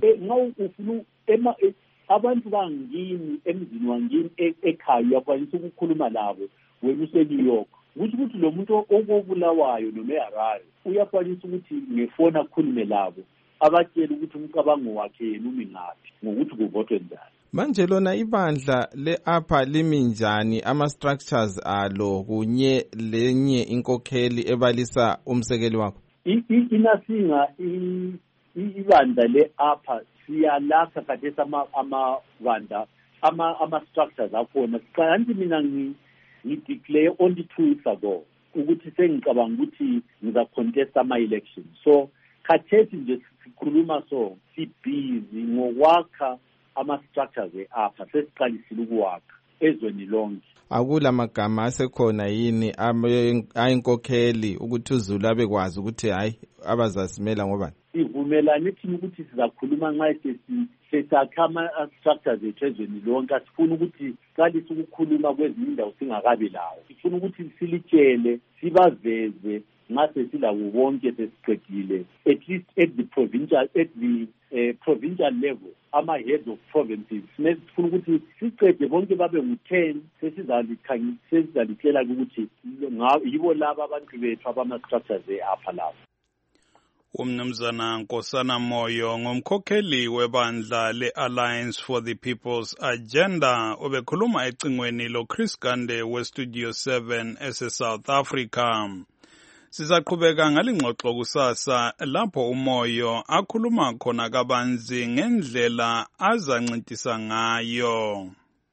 Abantu bangini emzini wangini ekhaya uyakwanisa ukukhuluma labo wena useNew York. Ukuthi lo muntu okobulawayo noma eHarare uyakwanisa ukuthi ngefoni akhulume labo abatshela ukuthi umcabango wakhe yena umi ngaphi ngokuthi kuvotwe njani. Manje lona ibandla le-APA limi njani, ama-structures alo kunye lenye inkokheli ebalisa umsekeli wakho? Inasinga ibandla le-APA siyalakha khathesi amabandla ama-structures akhona. Kanti mina ngideclare only 2 weeks ago ukuthi sengicabanga ukuthi ngizacontest ama-election. So khathesi nje sikhuluma so sibhizi ngokwakha ama-structures e-upper sesiqalisile ukuwakha ezweni lonke. Akula magama asekhona yini ayinkokheli ukuthi uZulu abekwazi ukuthi hayi abazasimela ngobani? Sivumelane thina ukuthi sizakhuluma nxa sesakha ama-structures ethu ezweni lonke. Asifuni ukuthi siqalise ukukhuluma kwezinye indawo singakabi lawo. Sifuna ukuthi silitshele, sibaveze nxa sesilabo bonke sesiqedile, at least at the provincial level, ama-heads of provinces. Sifuna ukuthi siqede bonke babe ngu-10 sesizalitshela ukuthi yibo laba abantu bethu abama-structures e-upper labo. Umnumzana Nkosana Moyo ngumkhokheli webandla le-Alliance for the People's Agenda obekhuluma ecingweni lo Chris Gande we-Studio 7 ese-South Africa. Sizaqhubeka ngalingxoxo kusasa lapho uMoyo akhuluma khona kabanzi ngendlela azancintisa ngayo.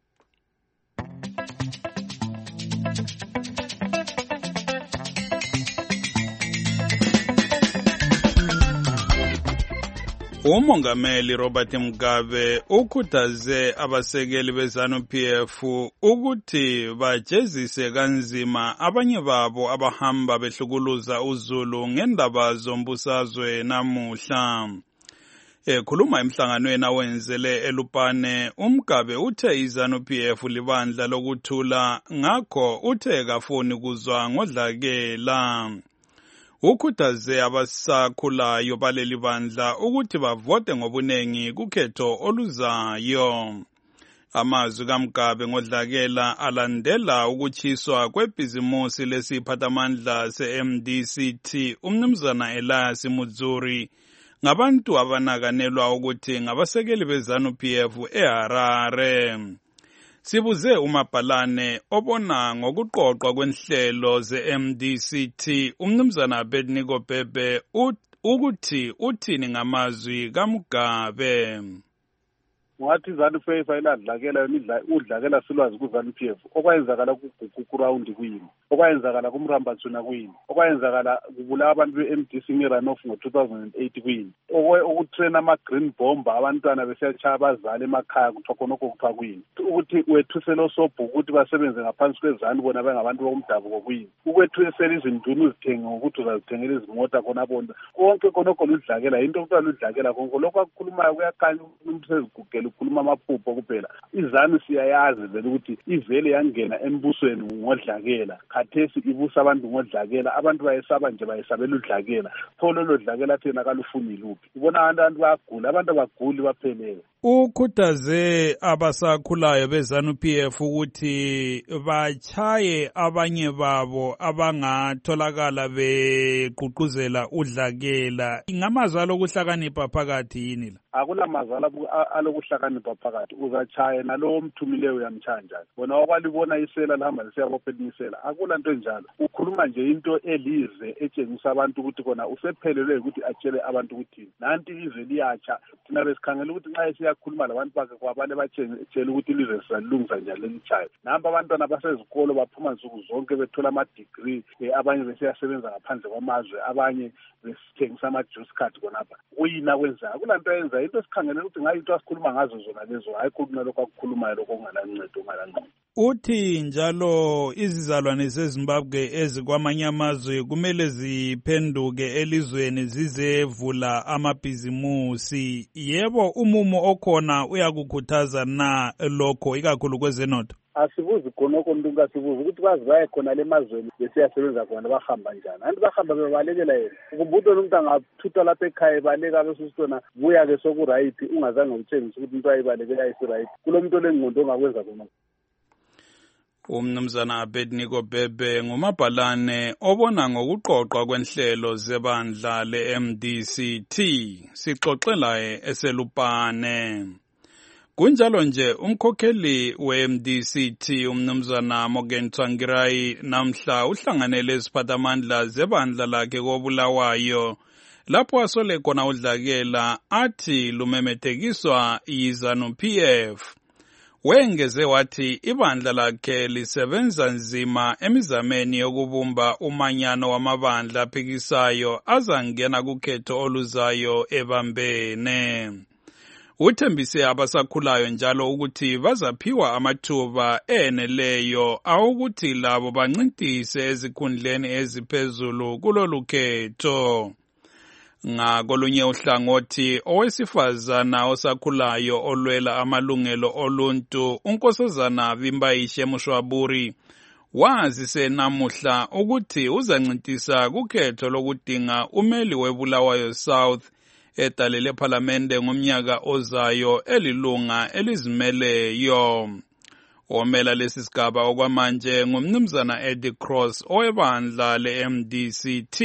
Umongameli Robert Mugabe ukhuthaze abasekeli beZANU-PF ukuthi bajezise kanzima abanye babo abahamba behlukuluza uZulu ngendaba zombusazwe namuhla. Ekhuluma emhlanganweni awenzele eLupane, uMgabe uthe iZANU-PF libandla lokuthula ngakho uthe kafuni kuzwa ngodlakela. Ukhuthaze abasakhulayo baleli bandla ukuthi bavote ngobunengi kukhetho oluzayo. Amazwi kaMgabe ngodlakela alandela ukuchiswa kwebhizimusi lesiphathamandla se-MDCT umnumzana Elias Mudzuri ngabantu abanakanelwa ukuthi ngabasekeli beZANU-PF eHarare. Sibuze uMabhalane obona ngokuqoqwa kwenhlelo ze-MDCT umnumzana Abednego Bhebhe ukuthi uthini ngamazwi kaMgabe. Ngathi iZANU-PF ayiladlakela yona udlakela silwazi kuZANU-PF okwayenzakala kuGugurawundi kuyini, okwayenzakala kuMrambatsuna kuyini, okwayenzakala kubulawa abantu be-MDC ngeRunoff ngo-2008 kuyini, okutraina ama-green bomber abantwana besiyatshaya abazali emakhaya kuthiwa khonokho kuthiwa kuyini, ukuthi wethusele osobhuku ukuthi basebenze ngaphansi kwezanu bona bengabantu bokumdabuko kuyini, ukwethusela izinduna uzithenge ngokuthi uzazithengela izimota khonabona konke khonokho ludlakela yinto kuthiwa ludlakela konke lokho akukhulumayo kuyakhanya umuntu sezigugela ukhuluma amaphupho kuphela. iZANU siyayazi vele ukuthi ivele yangena embusweni ngodlakela, khathesi ibusa abantu ngodlakela, abantu bayesaba nje bayesabela udlakela, pho lolo dlakela thina kalufuni luphi. Ubona abantu bayagula, abantu abaguli baphelele. Ukhuthaze abasakhulayo beZANU-PF ukuthi bachaye abanye babo abangatholakala begqugquzela udlakela. Ngamazwi alokuhlakanipha phakathi yini la? Akulamazala alokuhlakanipha phakathi, uzachaya nalowo mthumileyo uyamchaya njani. Bona wakwalibona isela lihamba lisiyabophetha isela, akula nto enjalo. Ukhuluma nje into elize etshengisa abantu ukuthi kona usephelelwe ukuthi atshele abantu ukuthi nanti izwe liyatsha. Thina besikhangela ukuthi nxa siyakhuluma labantu bakhe kwabale batshele ukuthi ilizwe sisalilungisa njani lelichayo. Namba abantwana basezikolo baphuma nsuku zonke bethola ama-degree, abanye besiyasebenza ngaphandle kwamazwe, abanye besithengisa ama-juice card konapha. Uyina kwenza akulanto yenza into sikhangelela ukuthi ngayo into asikhuluma ngazo zona lezo, hayi khuluma lokho akukhulumayo lokho ongalancedo. Uthi njalo izizalwane zeZimbabwe ezikwamanye amazwe kumele ziphenduke elizweni zizevula amabhizimusi. Yebo, umumo okhona uyakukhuthaza na lokho ikakhulu kwezenotho? Asibuzi khonokho umuntu asibuzi ukuthi bazi baye khona le mazweni besiyasebenza khona bahamba njani. Anti bahamba bebalekela yena. Ukubutho umuntu angathutha lapha ekhaya baleka besisitona buya ke sokuright ungazange utshengise ukuthi into ayibalekela ayisiright. Kulo muntu olengqondo ongakwenza khona. Umnumzana Abednego Bhebhe ngumabhalane obona ngokuqoqwa kwenhlelo zebandla le-MDCT. Sixoxela eseLupane. Kunjalo nje umkhokheli we-MDCT umnumzana Morgan Tsvangirai namhla uhlanganele iziphathamandla zebandla lakhe koBulawayo lapho asole khona udlakela athi lumemethekiswa yiZANU-PF. Wengeze wathi ibandla lakhe lisebenza nzima emizameni yokubumba umanyano wamabandla aphikisayo azangena kukhetho oluzayo ebambene. Uthembise abasakhulayo njalo ukuthi bazaphiwa amathuba eneleyo awukuthi labo bancintise ezikhundleni eziphezulu kulolu khetho. Ngakolunye uhlangothi, owesifazana osakhulayo olwela amalungelo oluntu uNkosazana Vimbaishe Mushwaburi wazise namuhla ukuthi uzancintisa kukhetho lokudinga umeli weBulawayo South edale lephalamende ngomnyaka ozayo elilunga elizimeleyo. Omela lesi sigaba okwamanje ngumnumzana Eddie Cross owebandla le-MDCT.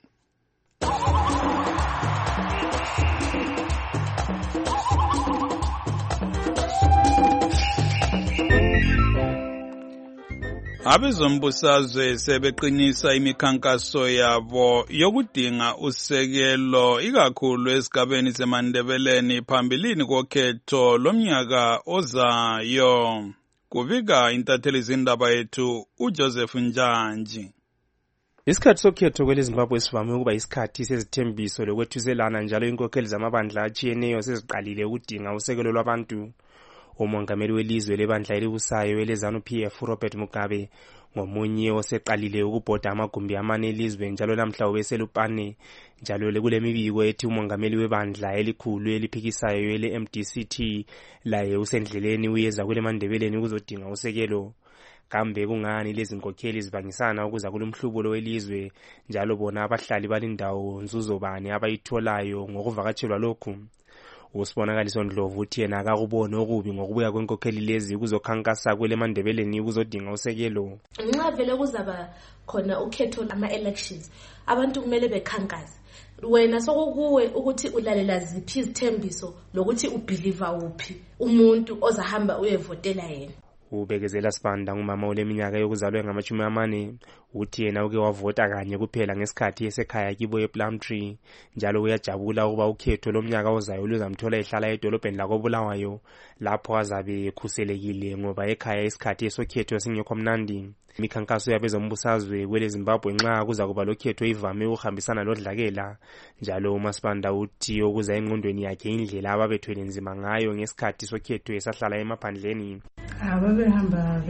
Abezombusazwe sebeqinisa imikhankaso yabo yokudinga usekelo ikakhulu esigabeni seMandebeleni phambilini kokhetho lomnyaka ozayo. Kubika intatheli zindaba yethu uJoseph Njanji. Isikhathi sokhetho kweleZimbabwe sivame ukuba isikhathi sezithembiso lokwethuselana njalo inkokheli zamabandla atshiyeneyo seziqalile ukudinga usekelo lwabantu. Umongameli welizwe lebandla elibusayo eleZANU-PF Robert Mugabe ngomunye oseqalile ukubhoda amagumbi amane elizwe njalo namhla ubeselupane njalo kulemibiko ethi umongameli webandla elikhulu eliphikisayo ele-MDCT laye usendleleni uyeza kule Mandebeleni ukuzodinga usekelo. Kambe kungani lezi nkokheli zibangisana ukuza kulomhlubulo welizwe njalo bona abahlali balindawo nzuzo bani abayitholayo ngokuvakatshelwa lokhu? Usibonakaliso Ndlovu uthi yena akakubona okubi ngokubuya kwenkokheli lezi kuzokhankasa kwele Mandebeleni ukuzodinga usekelo. Nxa vele kuzaba khona ukhetho ama-elections abantu kumele bekhankase. Wena sokukuwe ukuthi ulalela ziphi izithembiso lokuthi ubelieve uphi umuntu ozahamba uyevotela yena. Ubekezela Sibanda ngumama oleminyaka yokuzalwa ngama-40 uthi yena uke wavota kanye kuphela ngesikhathi esekhaya kibo ePlumtree njalo uyajabula ukuba ukhetho lomnyaka ozayo luzamthola ehlala edolobheni lakoBulawayo lapho azabe ekhuselekile ngoba ekhaya isikhathi esokhetho singekho mnandi. Imikhankaso yabezombusazwe kweleZimbabwe nxa kuza kuba lokhetho ivame ukuhambisana lodlakela njalo uMasibanda uthi okuza engqondweni yakhe indlela ababethwele nzima ngayo ngesikhathi sokhetho esahlala emaphandleni. Ababehamba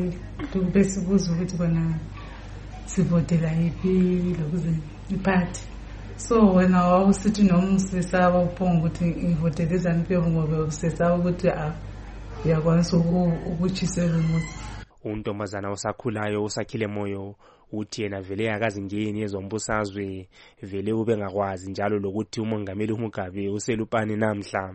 besibuza ukuthi bona sivotela yiphi lokuze iphathi. So wena wawusithi noma usesaba uphonga ukuthi ngivotele iZANU-PF ngoba usesaba ukuthi uyakwanisa ukuchisela umuzi. Untombazana osakhulayo usakhile moyo uthi yena vele akazingeni ezombusazwe vele ubengakwazi njalo lokuthi umongameli uMugabe uselupane namhla.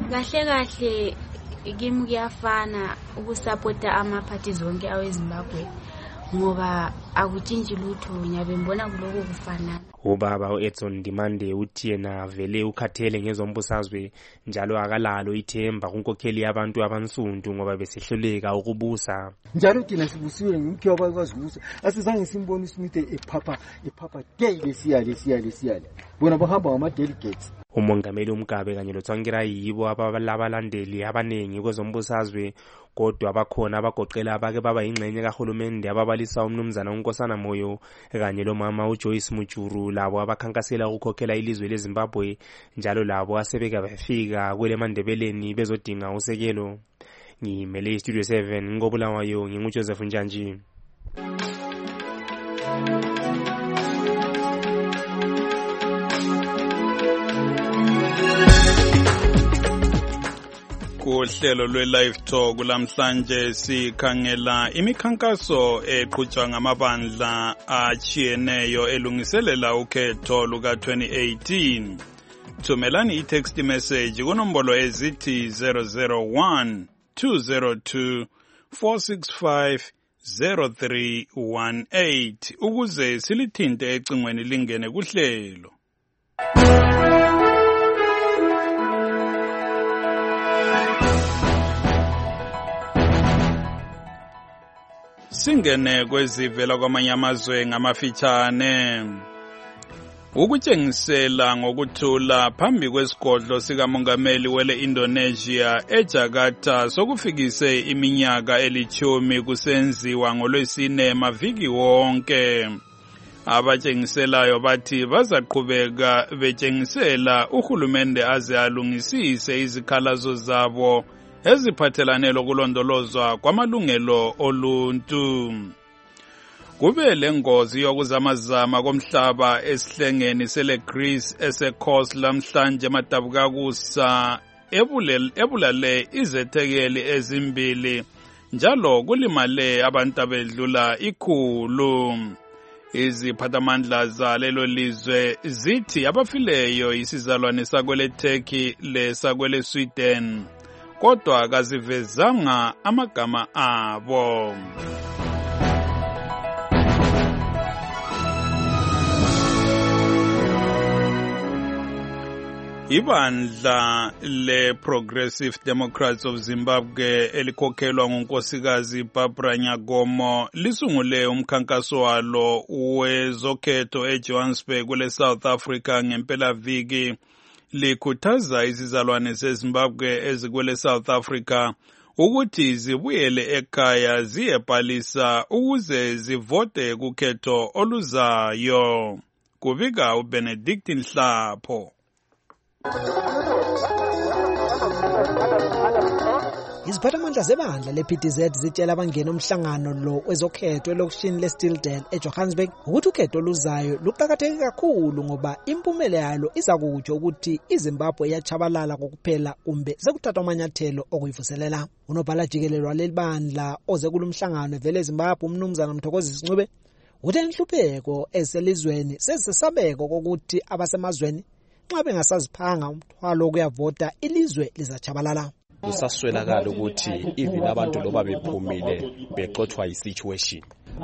Kahle kimi kuyafana ukusupporta amaphathi zonke aweZimbabwe ngoba akutshintshi lutho nyabe mbona kuloko kufanana. Ubaba uEdson Ndimande uthi yena vele ukhathele ngezombusazwe njalo akalalo ithemba kunkokheli yabantu abansundu ngoba besehluleka ukubusa. Njalo thina sibusiwe ngumkhe wabakwazi ukubusa asizange simbone uSmith ephapha lesiyale bona bahamba ngama-delegates. Umongameli uMugabe kanye loTsvangirai yibo abalandeli abanengi kwezombusazwe kodwa bakhona abagoqela abake baba ingxenye kahulumende ababalisa umnumzana uNkosana Moyo kanye lomama uJoyce Mujuru labo abakhankasela ukukhokhela ilizwe leZimbabwe njalo labo asebeke bafika kwele Mandebeleni bezodinga usekelo. Ngimele Studio 7 ngoBulawayo nginguJoseph Njanji. Kuhlelo lwe-Live Talk lamhlanje sikhangela imikhankaso eqhutshwa ngamabandla achiyeneyo elungiselela ukhetho luka-2018. Thumelani i-text message kunombolo ezithi 001 202 465 0318 ukuze silithinte ecingweni lingene kuhlelo. Singene kwezivela kwamanye amazwe ngamafitshane. Ukutshengisela ngokuthula phambi kwesigodlo sikamongameli wele-Indonesia eJakarta sokufikise iminyaka 10 kusenziwa ngoLwesine maviki wonke. Abatshengiselayo bathi bazaqhubeka betshengisela uhulumende aze alungisise izikhalazo zabo eziphathelane lokulondolozwa kwamalungelo oluntu. Kube lengozi yokuzamazama komhlaba esihlengeni seleGreece eseKos lamhlanje madabukakusa ebulale izethekeli ezimbili njalo kulimale abantu abedlula 100. Iziphathamandla zalelo lizwe zithi abafileyo isizalwane sakwele Turkey lesakwele Sweden kodwa kazivezanga amagama abo. Ibandla le-Progressive Democrats of Zimbabwe elikhokhelwa ngunkosikazi Barbara Nyagomo lisungule umkhankaso walo wezokhetho eJohannesburg kule South Africa ngempelaviki likhuthaza izizalwane zeZimbabwe ezikwele South Africa ukuthi zibuyele ekhaya ziyebhalisa ukuze zivote kukhetho oluzayo. Kubika uBenedict Nhlapho. Iziphathamandla zebandla le-PDZ zitshela abangena umhlangano lo wezokhetho elokishini le-Stilden eJohannesburg ukuthi ukhetho oluzayo luqakatheke kakhulu ngoba impumela yalo iza kutsho ukuthi iZimbabwe iyachabalala kokuphela kumbe sekuthathwa amanyathelo okuyivuselela. Unobhala jikelele waleli bandla oze kulomhlangano evele eZimbabwe umnumzana Mthokozisi Ncube uthi inhlupheko eselizweni sezisabeko kokuthi abasemazweni nxa bengasaziphanga umthwalo kuyavota ilizwe lizachabalala. Kusaswelakala ukuthi even abantu loba bephumile bexothwa yi-situation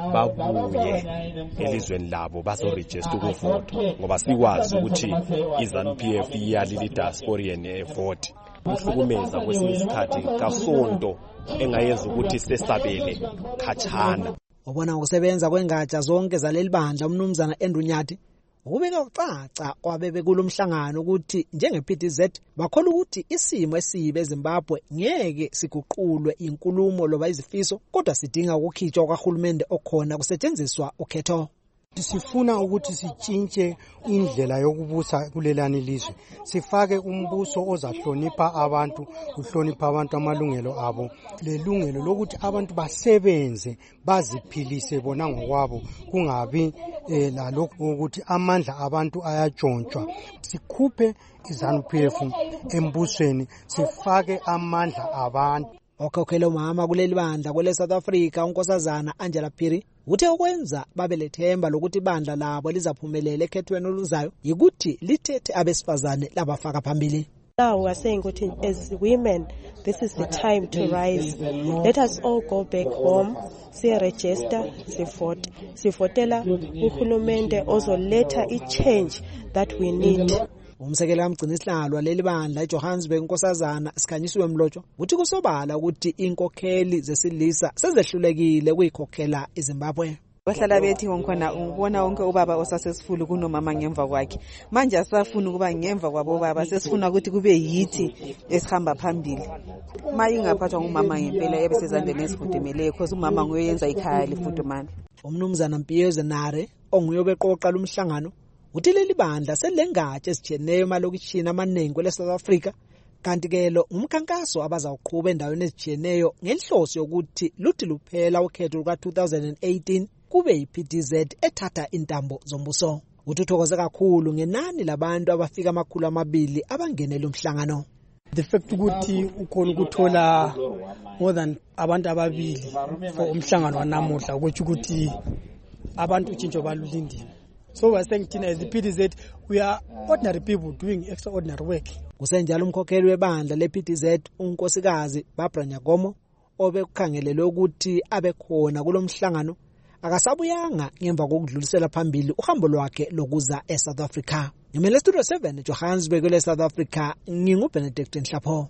babuye elizweni labo bazoregister ukuvota ngoba sikwazi ukuthi iZANU-PF iyalili diasporian vote. Uhlukumeza kwesinye isikhathi kasonto engayenza ukuthi sesabele khatshana. Ubona ngokusebenza kwengatsha zonke zaleli bandla umnumzana Andrew Nyathi ukubeka ucaca kwabebe kulomhlangano ukuthi njenge-PDZ bakholwa ukuthi isimo esibe eZimbabwe ngeke siguqulwe inkulumo loba izifiso kodwa sidinga ukukhitshwa kwahulumende okhona kusetshenziswa ukhetho. Sifuna ukuthi sitshintshe indlela yokubusa kulelani lizwe, sifake umbuso ozahlonipha abantu, uhlonipha abantu amalungelo abo, lelungelo lokuthi abantu basebenze baziphilise bona ngokwabo, kungabi lalokho ukuthi amandla abantu ayatshontshwa. Sikhuphe iZANU-PF embusweni, sifake amandla abantu. Okhokhela umama kuleli bandla kwele South Africa unkosazana Angela Phiri uthe ukwenza babelethemba lokuthi bandla labo lizaphumelela ekhethweni oluzayo yikuthi lithethe abesifazane labafaka phambili. Now we are saying as women, this is the time to rise. Let us all go back home, register, vote. Sivotela uhulumende ozoletha i-change that we need. Umsekela kamgcinisihlalo waleli bandla eJohannesburg unkosazana Sikhanyisiwe Mlotshwa uthi kusobala ukuthi inkokheli zesilisa sezehlulekile ukuyikhokhela iZimbabwe. Bahlala bethi ngkhona ubona wonke ubaba osasesifulu kunomama ngemva kwakhe. Manje asafuna ukuba ngemva kwabo baba, sesifuna ukuthi kube yithi esihamba phambili. Maye ingaphathwa ngumama ngempela ebesezandleni ezifudumeleyo because umama ngoyenza ikhaya lifudumana. Umnumzana Mpiyeze Nare onguye beqoqa lumhlangano uthi leli bandla selengatshe esijeneyo malokishini amaningi kwele South Africa kanti ke lo umkhankaso abazawuqhubeka endaweni ezijeneyo ngenhloso yokuthi luthi luphela ukhetho luka-2018 kube yi-PDZ ethatha intambo zombuso. Uthokoze kakhulu ngenani labantu abafika 200 abangenele umhlangano. The fact ukuthi ukhona ukuthola more than abantu ababili for umhlangano wanamuhla ukuthi ukuthi abantu utshintsho balulindile. So we are saying as the PDZ, we are ordinary people doing extraordinary work. Kusenjalo umkhokheli webandla le-PDZ unkosikazi Barbara Nyagomo obekukhangelelwe ukuthi abekhona kulomhlangano akasabuyanga ngemva kokudlulisela phambili uhambo lwakhe lokuza eSouth Africa. Ngimele Studio 7 eJohannesburg le South Africa nginguBenedict Nhlapho.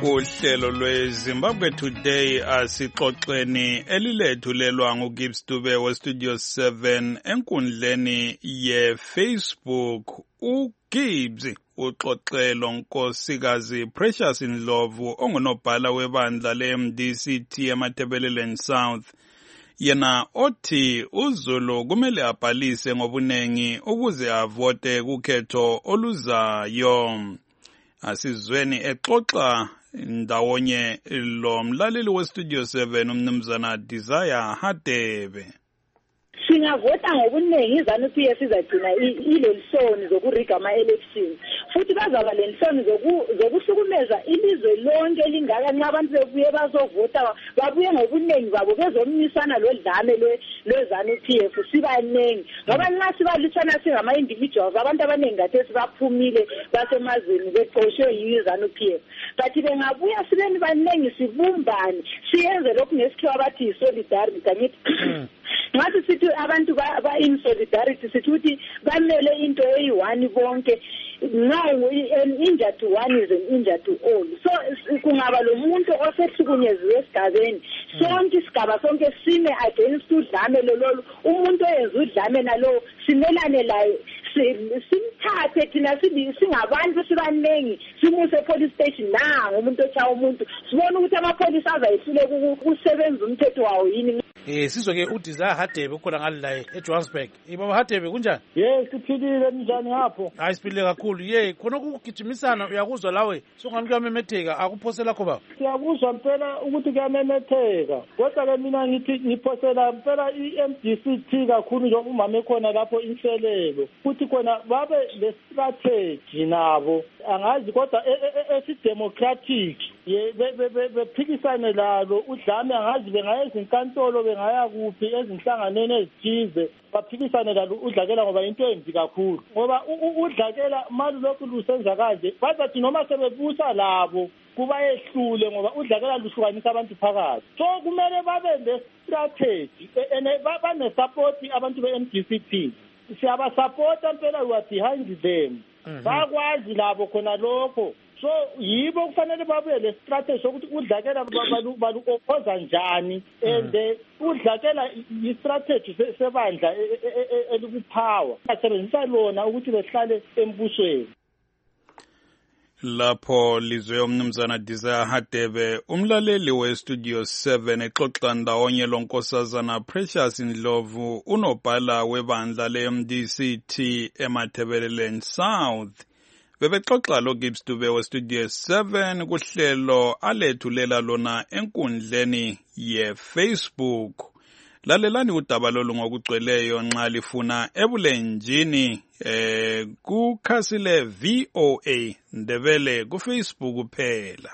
Kuhlelo lweZimbabwe Today asixoxeni elilethulelwa nguGibbs Dube weStudio 7 enkundleni yeFacebook. uGibbs uxoxelo nkosikazi Precious Ndlovu ongunobhala webandla leMDCT eMatabeleland South. Yena othi uZulu kumele abhalise ngobunengi ukuze avote kukhetho oluzayo. Asizweni exoxa ndawonye lo mlaleli weStudio 7 umnumzana Desire Hadebe. Singavota ngobuningi iZANU-PF izagcina ilelisoni zokuriga ama-elections futhi bazaba lelisoni zokuhlukumeza ilizwe lonke elingaka nxa abantu bebuye bazovota babuye ngobuningi babo bezomnisana lodlame lweZANU-PF sibanengi ngoba nxa sibalutshana singama-individuals abantu abaningi kade sibaphumile basemazweni beqoshwe yiZANU-PF but bengabuya sibeni banengi sibumbane siyenze lokhu ngesikhiwa bathi yi-solidarity angithi ngathi sithi abantu ba-in solidarity sithi ukuthi bamele into eyi-one bonke now an injury to one is an injury to all. So kungaba lo muntu osehlukunyeziwe esigabeni sonke isigaba sonke sime against udlame lolu umuntu oyenza udlame nalo simelane laye simthathe thina singabantu sibanengi simuse police station umuntu ochawa umuntu sibona ukuthi amapholisa azayihlule ukusebenza umthetho wawo yini. Sizwe ke uDesire Hadebe khona ngalilaye eJohannesburg. Baba Hadebe kunjani? Yes, siphilile njani ngapho? Hayi siphilile kakhulu. Khona ukugijimisana uyakuzwa lawe songani kuyamemetheka akuphosela kho baba. Siyakuzwa mpela ukuthi kuyamemetheka. Kodwa ke mina ngithi ngiphosela mpela iMDCT kakhulu njengoba umama ekhona lapho inselelo. Futhi khona babe le strategy nabo. Angazi kodwa esidemocratic bephikisane lalo udlame angazi bengayenza inkantolo bengaya kuphi ezinhlanganeni ezithize baphikisane lalo udlakela ngoba into embi kakhulu ngoba udlakela mali lokhu lusenza kanje bazathi noma sebebusa labo kuba yehlule ngoba udlakela luhlukanisa abantu phakathi so kumele babe le strategy bane support abantu beMDCT siyabasupporta mpela we are behind them bakwazi labo khona lokho so yibo kufanele babuye le strategy sokuthi udlakela balu-opposa njani and udlakela i-strategy sebandla elikupower basebenzisa lona ukuthi behlale embusweni. Lapho lizwe umnumzana Desire Hadebe umlaleli weStudio 7 exoxa ndawonye lonkosazana Precious Ndlovu unobhala webandla leMDCT eMatabeleland South. Bebexoxa lo Gibbs Dube weStudio 7 kuhlelo alethulela lona enkundleni yeFacebook. Lalelani udaba lolu ngokugcweleyo nxa lifuna ebulenjini kukhasile VOA Ndebele kuFacebook kuphela.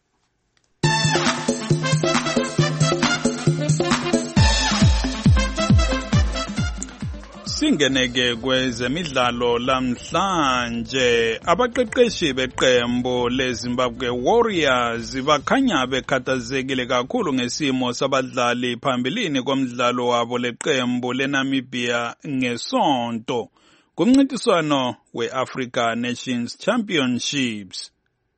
Singeneke kwezemidlalo lamhlanje abaqeqeshi beqembu leZimbabwe Warriors bakhanya bekhathazekile kakhulu ngesimo sabadlali phambilini komdlalo wabo leqembu leNamibia ngesonto kumncintiswano weAfrica Nations Championships.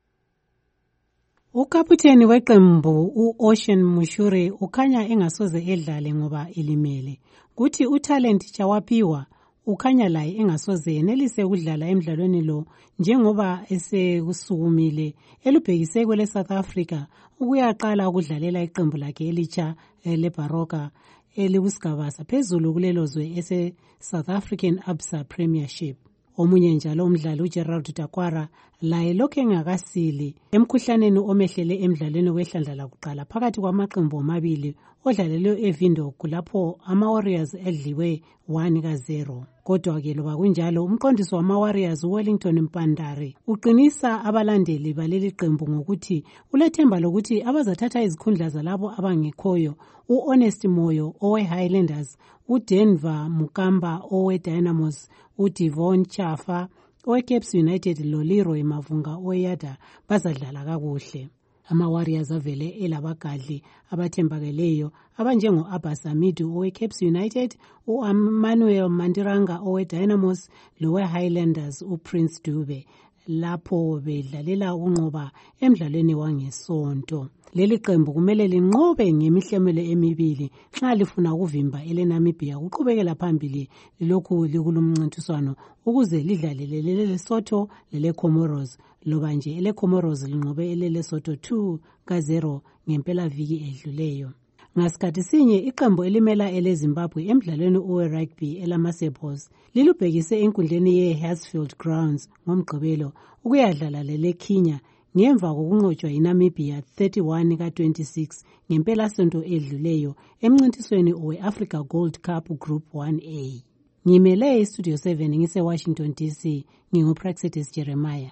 Ukaputeni weqembu uOcean Mushuri ukhanya engasoze edlale ngoba elimele. Kuthi uTalent Chawapiwa ukhanya laye engasoze enelise ukudlala emidlalweni lo njengoba esekusukumile elubhekise kwele South Africa ukuyaqala ukudlalela iqembu lakhe elitsha leBaroka elikusigaba saphezulu kulelozwe ese South African Absa Premiership. Omunye njalo umdlali uGerald Takwara laye lokho engakasili emkhuhlaneni omehlele emidlalweni wehlandla lakuqala phakathi kwamaqembu amabili odlalelwe eVindhoek lapho ama-Warriors edliwe 1-0. Kodwa ke loba kunjalo umqondisi wama-Warriors uWellington Mpandari uqinisa abalandeli baleli qembu ngokuthi ulethemba lokuthi abazathatha izikhundla zalabo abangekhoyo uHonest Moyo owe-Highlanders, uDenver Mukamba owe-Dynamos, uDivon Chafa owe-Caps United loLeroy Mavunga owe-Yada bazadlala kakuhle. Ama-Warriors avele elabagadli abathembakeleyo abanjengo-Abbas Amidu owe-Caps United, uManuel Mandiranga owe-Dynamos lowe-Highlanders uPrince Dube. lapho bedlalela unqoba emdlalweni wangesonto. Leli qembu kumele linqobe ngemihlomelo emibili nxa lifuna ukuvimba eleNamibia uqhubekela phambili lokhu likulomncintiswano ukuze lidlalele leLesotho leleComoros loba nje eleComoros linqobe eleLesotho 2-0 ngempela viki edluleyo. Ngasikhathi sinye iqembu elimela eleZimbabwe emdlalweni owe-rugby elamaSepos lilubhekise enkundleni yeHersfield Grounds ngomgqibelo ukuyadlala leleKenya ngemva kokunqotshwa yiNamibia 31-26 ngempela sonto edluleyo emncintisweni we-Africa Gold Cup Group 1A. Ngimele iStudio 7 ngise-Washington DC, nginguPraxitis Jeremiah.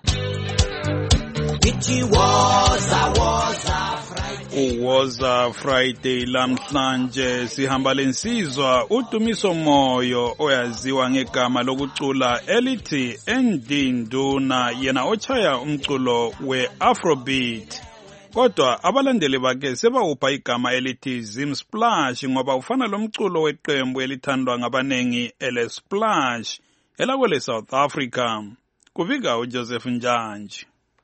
Uwoza Friday lamhlanje sihamba lensizwa uDumiso Moyo oyaziwa ngegama lokucula elithi Endinduna, yena ochaya umculo we-Afrobeat. Kodwa abalandeli bakhe sebawupha igama elithi Zim Splash ngoba ufana lomculo weqembu elithandwa ngabanengi ele-Splash elakwele South Africa. Kuvika uJoseph Njanji.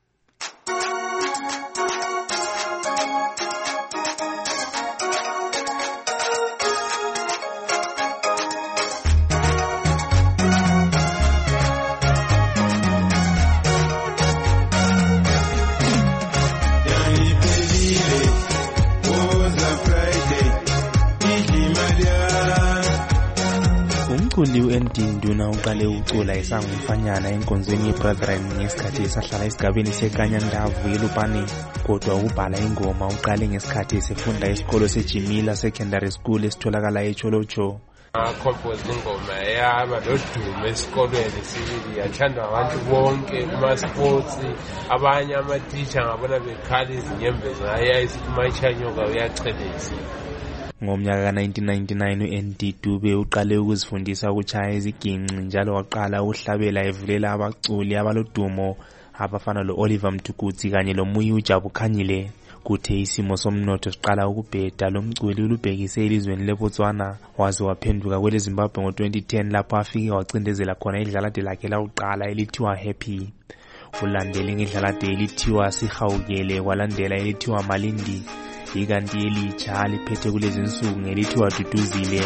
Umculi uEndinduna uqale ucula esangumfanyana enkonzweni yeBrethren ngesikhathi esahlala esigabeni seKanyandavu eLupane, kodwa ukubhala ingoma uqale ngesikhathi esefunda esikolo seJimila Secondary School esitholakala eCholocho. Compose ingoma yaba lodumo esikolweni sibili yathandwa abantu bonke kuma-sports, abanye ama-teacher ngabona bekhala izinyembezi ayayisithi uMachanyoka uyachelesa. Ngomnyaka ka-1999 uND Dube uqale ukuzifundisa ukuchaya iziginci njalo waqala ukuhlabela evulela abaculi abalodumo abafana lo-Oliver Mtukudzi kanye loMuyi uJabukhanyile. Kuthe isimo somnotho siqala ukubheda, lo mculi ulubhekise elizweni leBotswana waze waphenduka kweleZimbabwe ngo-2010 lapho afike wacindezela khona idlalade lakhe lakuqala elithiwa Happy. Ulandele ngedlalade elithiwa Sihawukele, kwalandela elithiwa Malindi, ikanti elitsha liphethe kulezi insuku ngelithiwa Duduzile.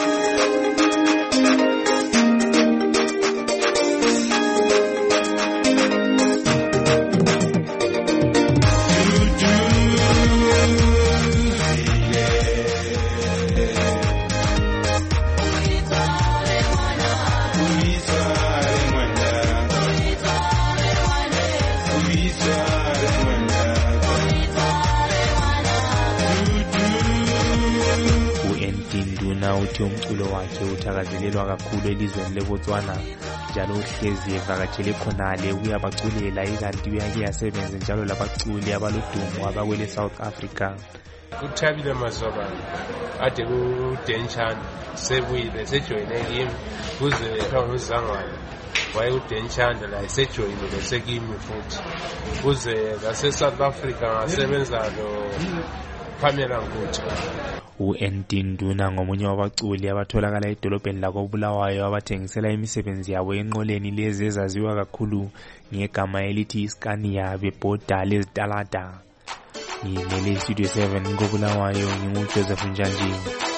Uthi umculo wakhe uthakazelelwa kakhulu elizweni leBotswana njalo uhlezi evakatshele khonale ukuyabaculela, ikanti uyake yasebenza njalo labaculi abalodumo abakwele South Africa. Kuthabile Mazoba ade kuDenchana sebuyile sejoyine kimi kuze uzangwana waye kuDenchana la sejoyine sekimi futhi kuze ngase South Africa ngasebenza lo Pamela Ngutha. uEndinduna ngomunye wabaculi abatholakala edolobheni lakoBulawayo abathengisela imisebenzi yabo enqoleni lezi ezaziwa kakhulu ngegama elithi Scania bebhoda lezitalada. Ngimele Studio 7 koBulawayo, nginguJoseph Njanji.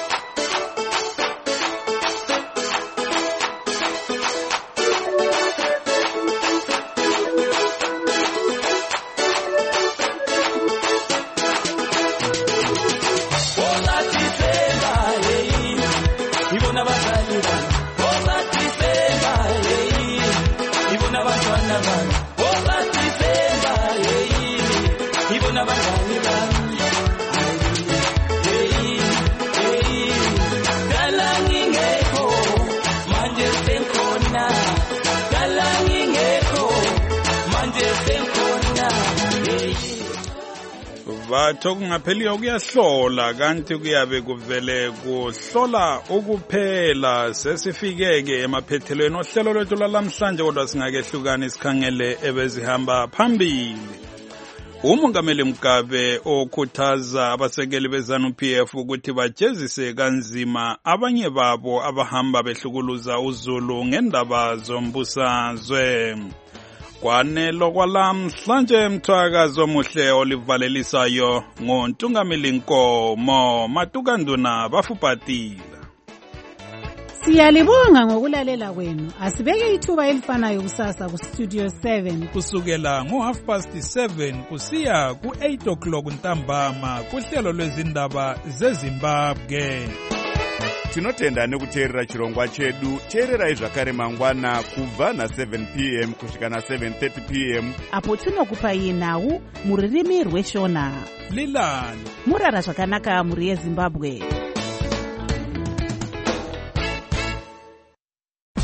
Batho kungapheliyo ukuyahlola kanti kuyabe kuvele kuhlola ukuphela. Sesifikeke emaphethelweni ohlelo lwethu lamhlanje, kodwa singakehlukani sikhangele ebezihamba phambili. Umongameli Mugabe okhuthaza abasekeli beZANU-PF ukuthi bajezise kanzima abanye babo abahamba behlukuluza uZulu ngendaba zombusazwe. Kwanelo kwalamhlanje mthwakazi omuhle olivalelisayo ngontungameli Nkomo Matukanduna bafuphatila. Siyalibonga ngokulalela kwenu. Asibeke ithuba elifanayo kusasa ku Studio 7 kusukela ngo7:30 kusiya ku8:00 ntambama kuhlelo lwezindaba zeZimbabwe. Tinotenda nekuteerera chirongwa chedu. Teererai zvakare mangwana kubva na7 p.m. kusvika na7:30 p.m. apo tinokupai nhau muririmi rweshona. Lilani murara zvakanaka muri yeZimbabwe.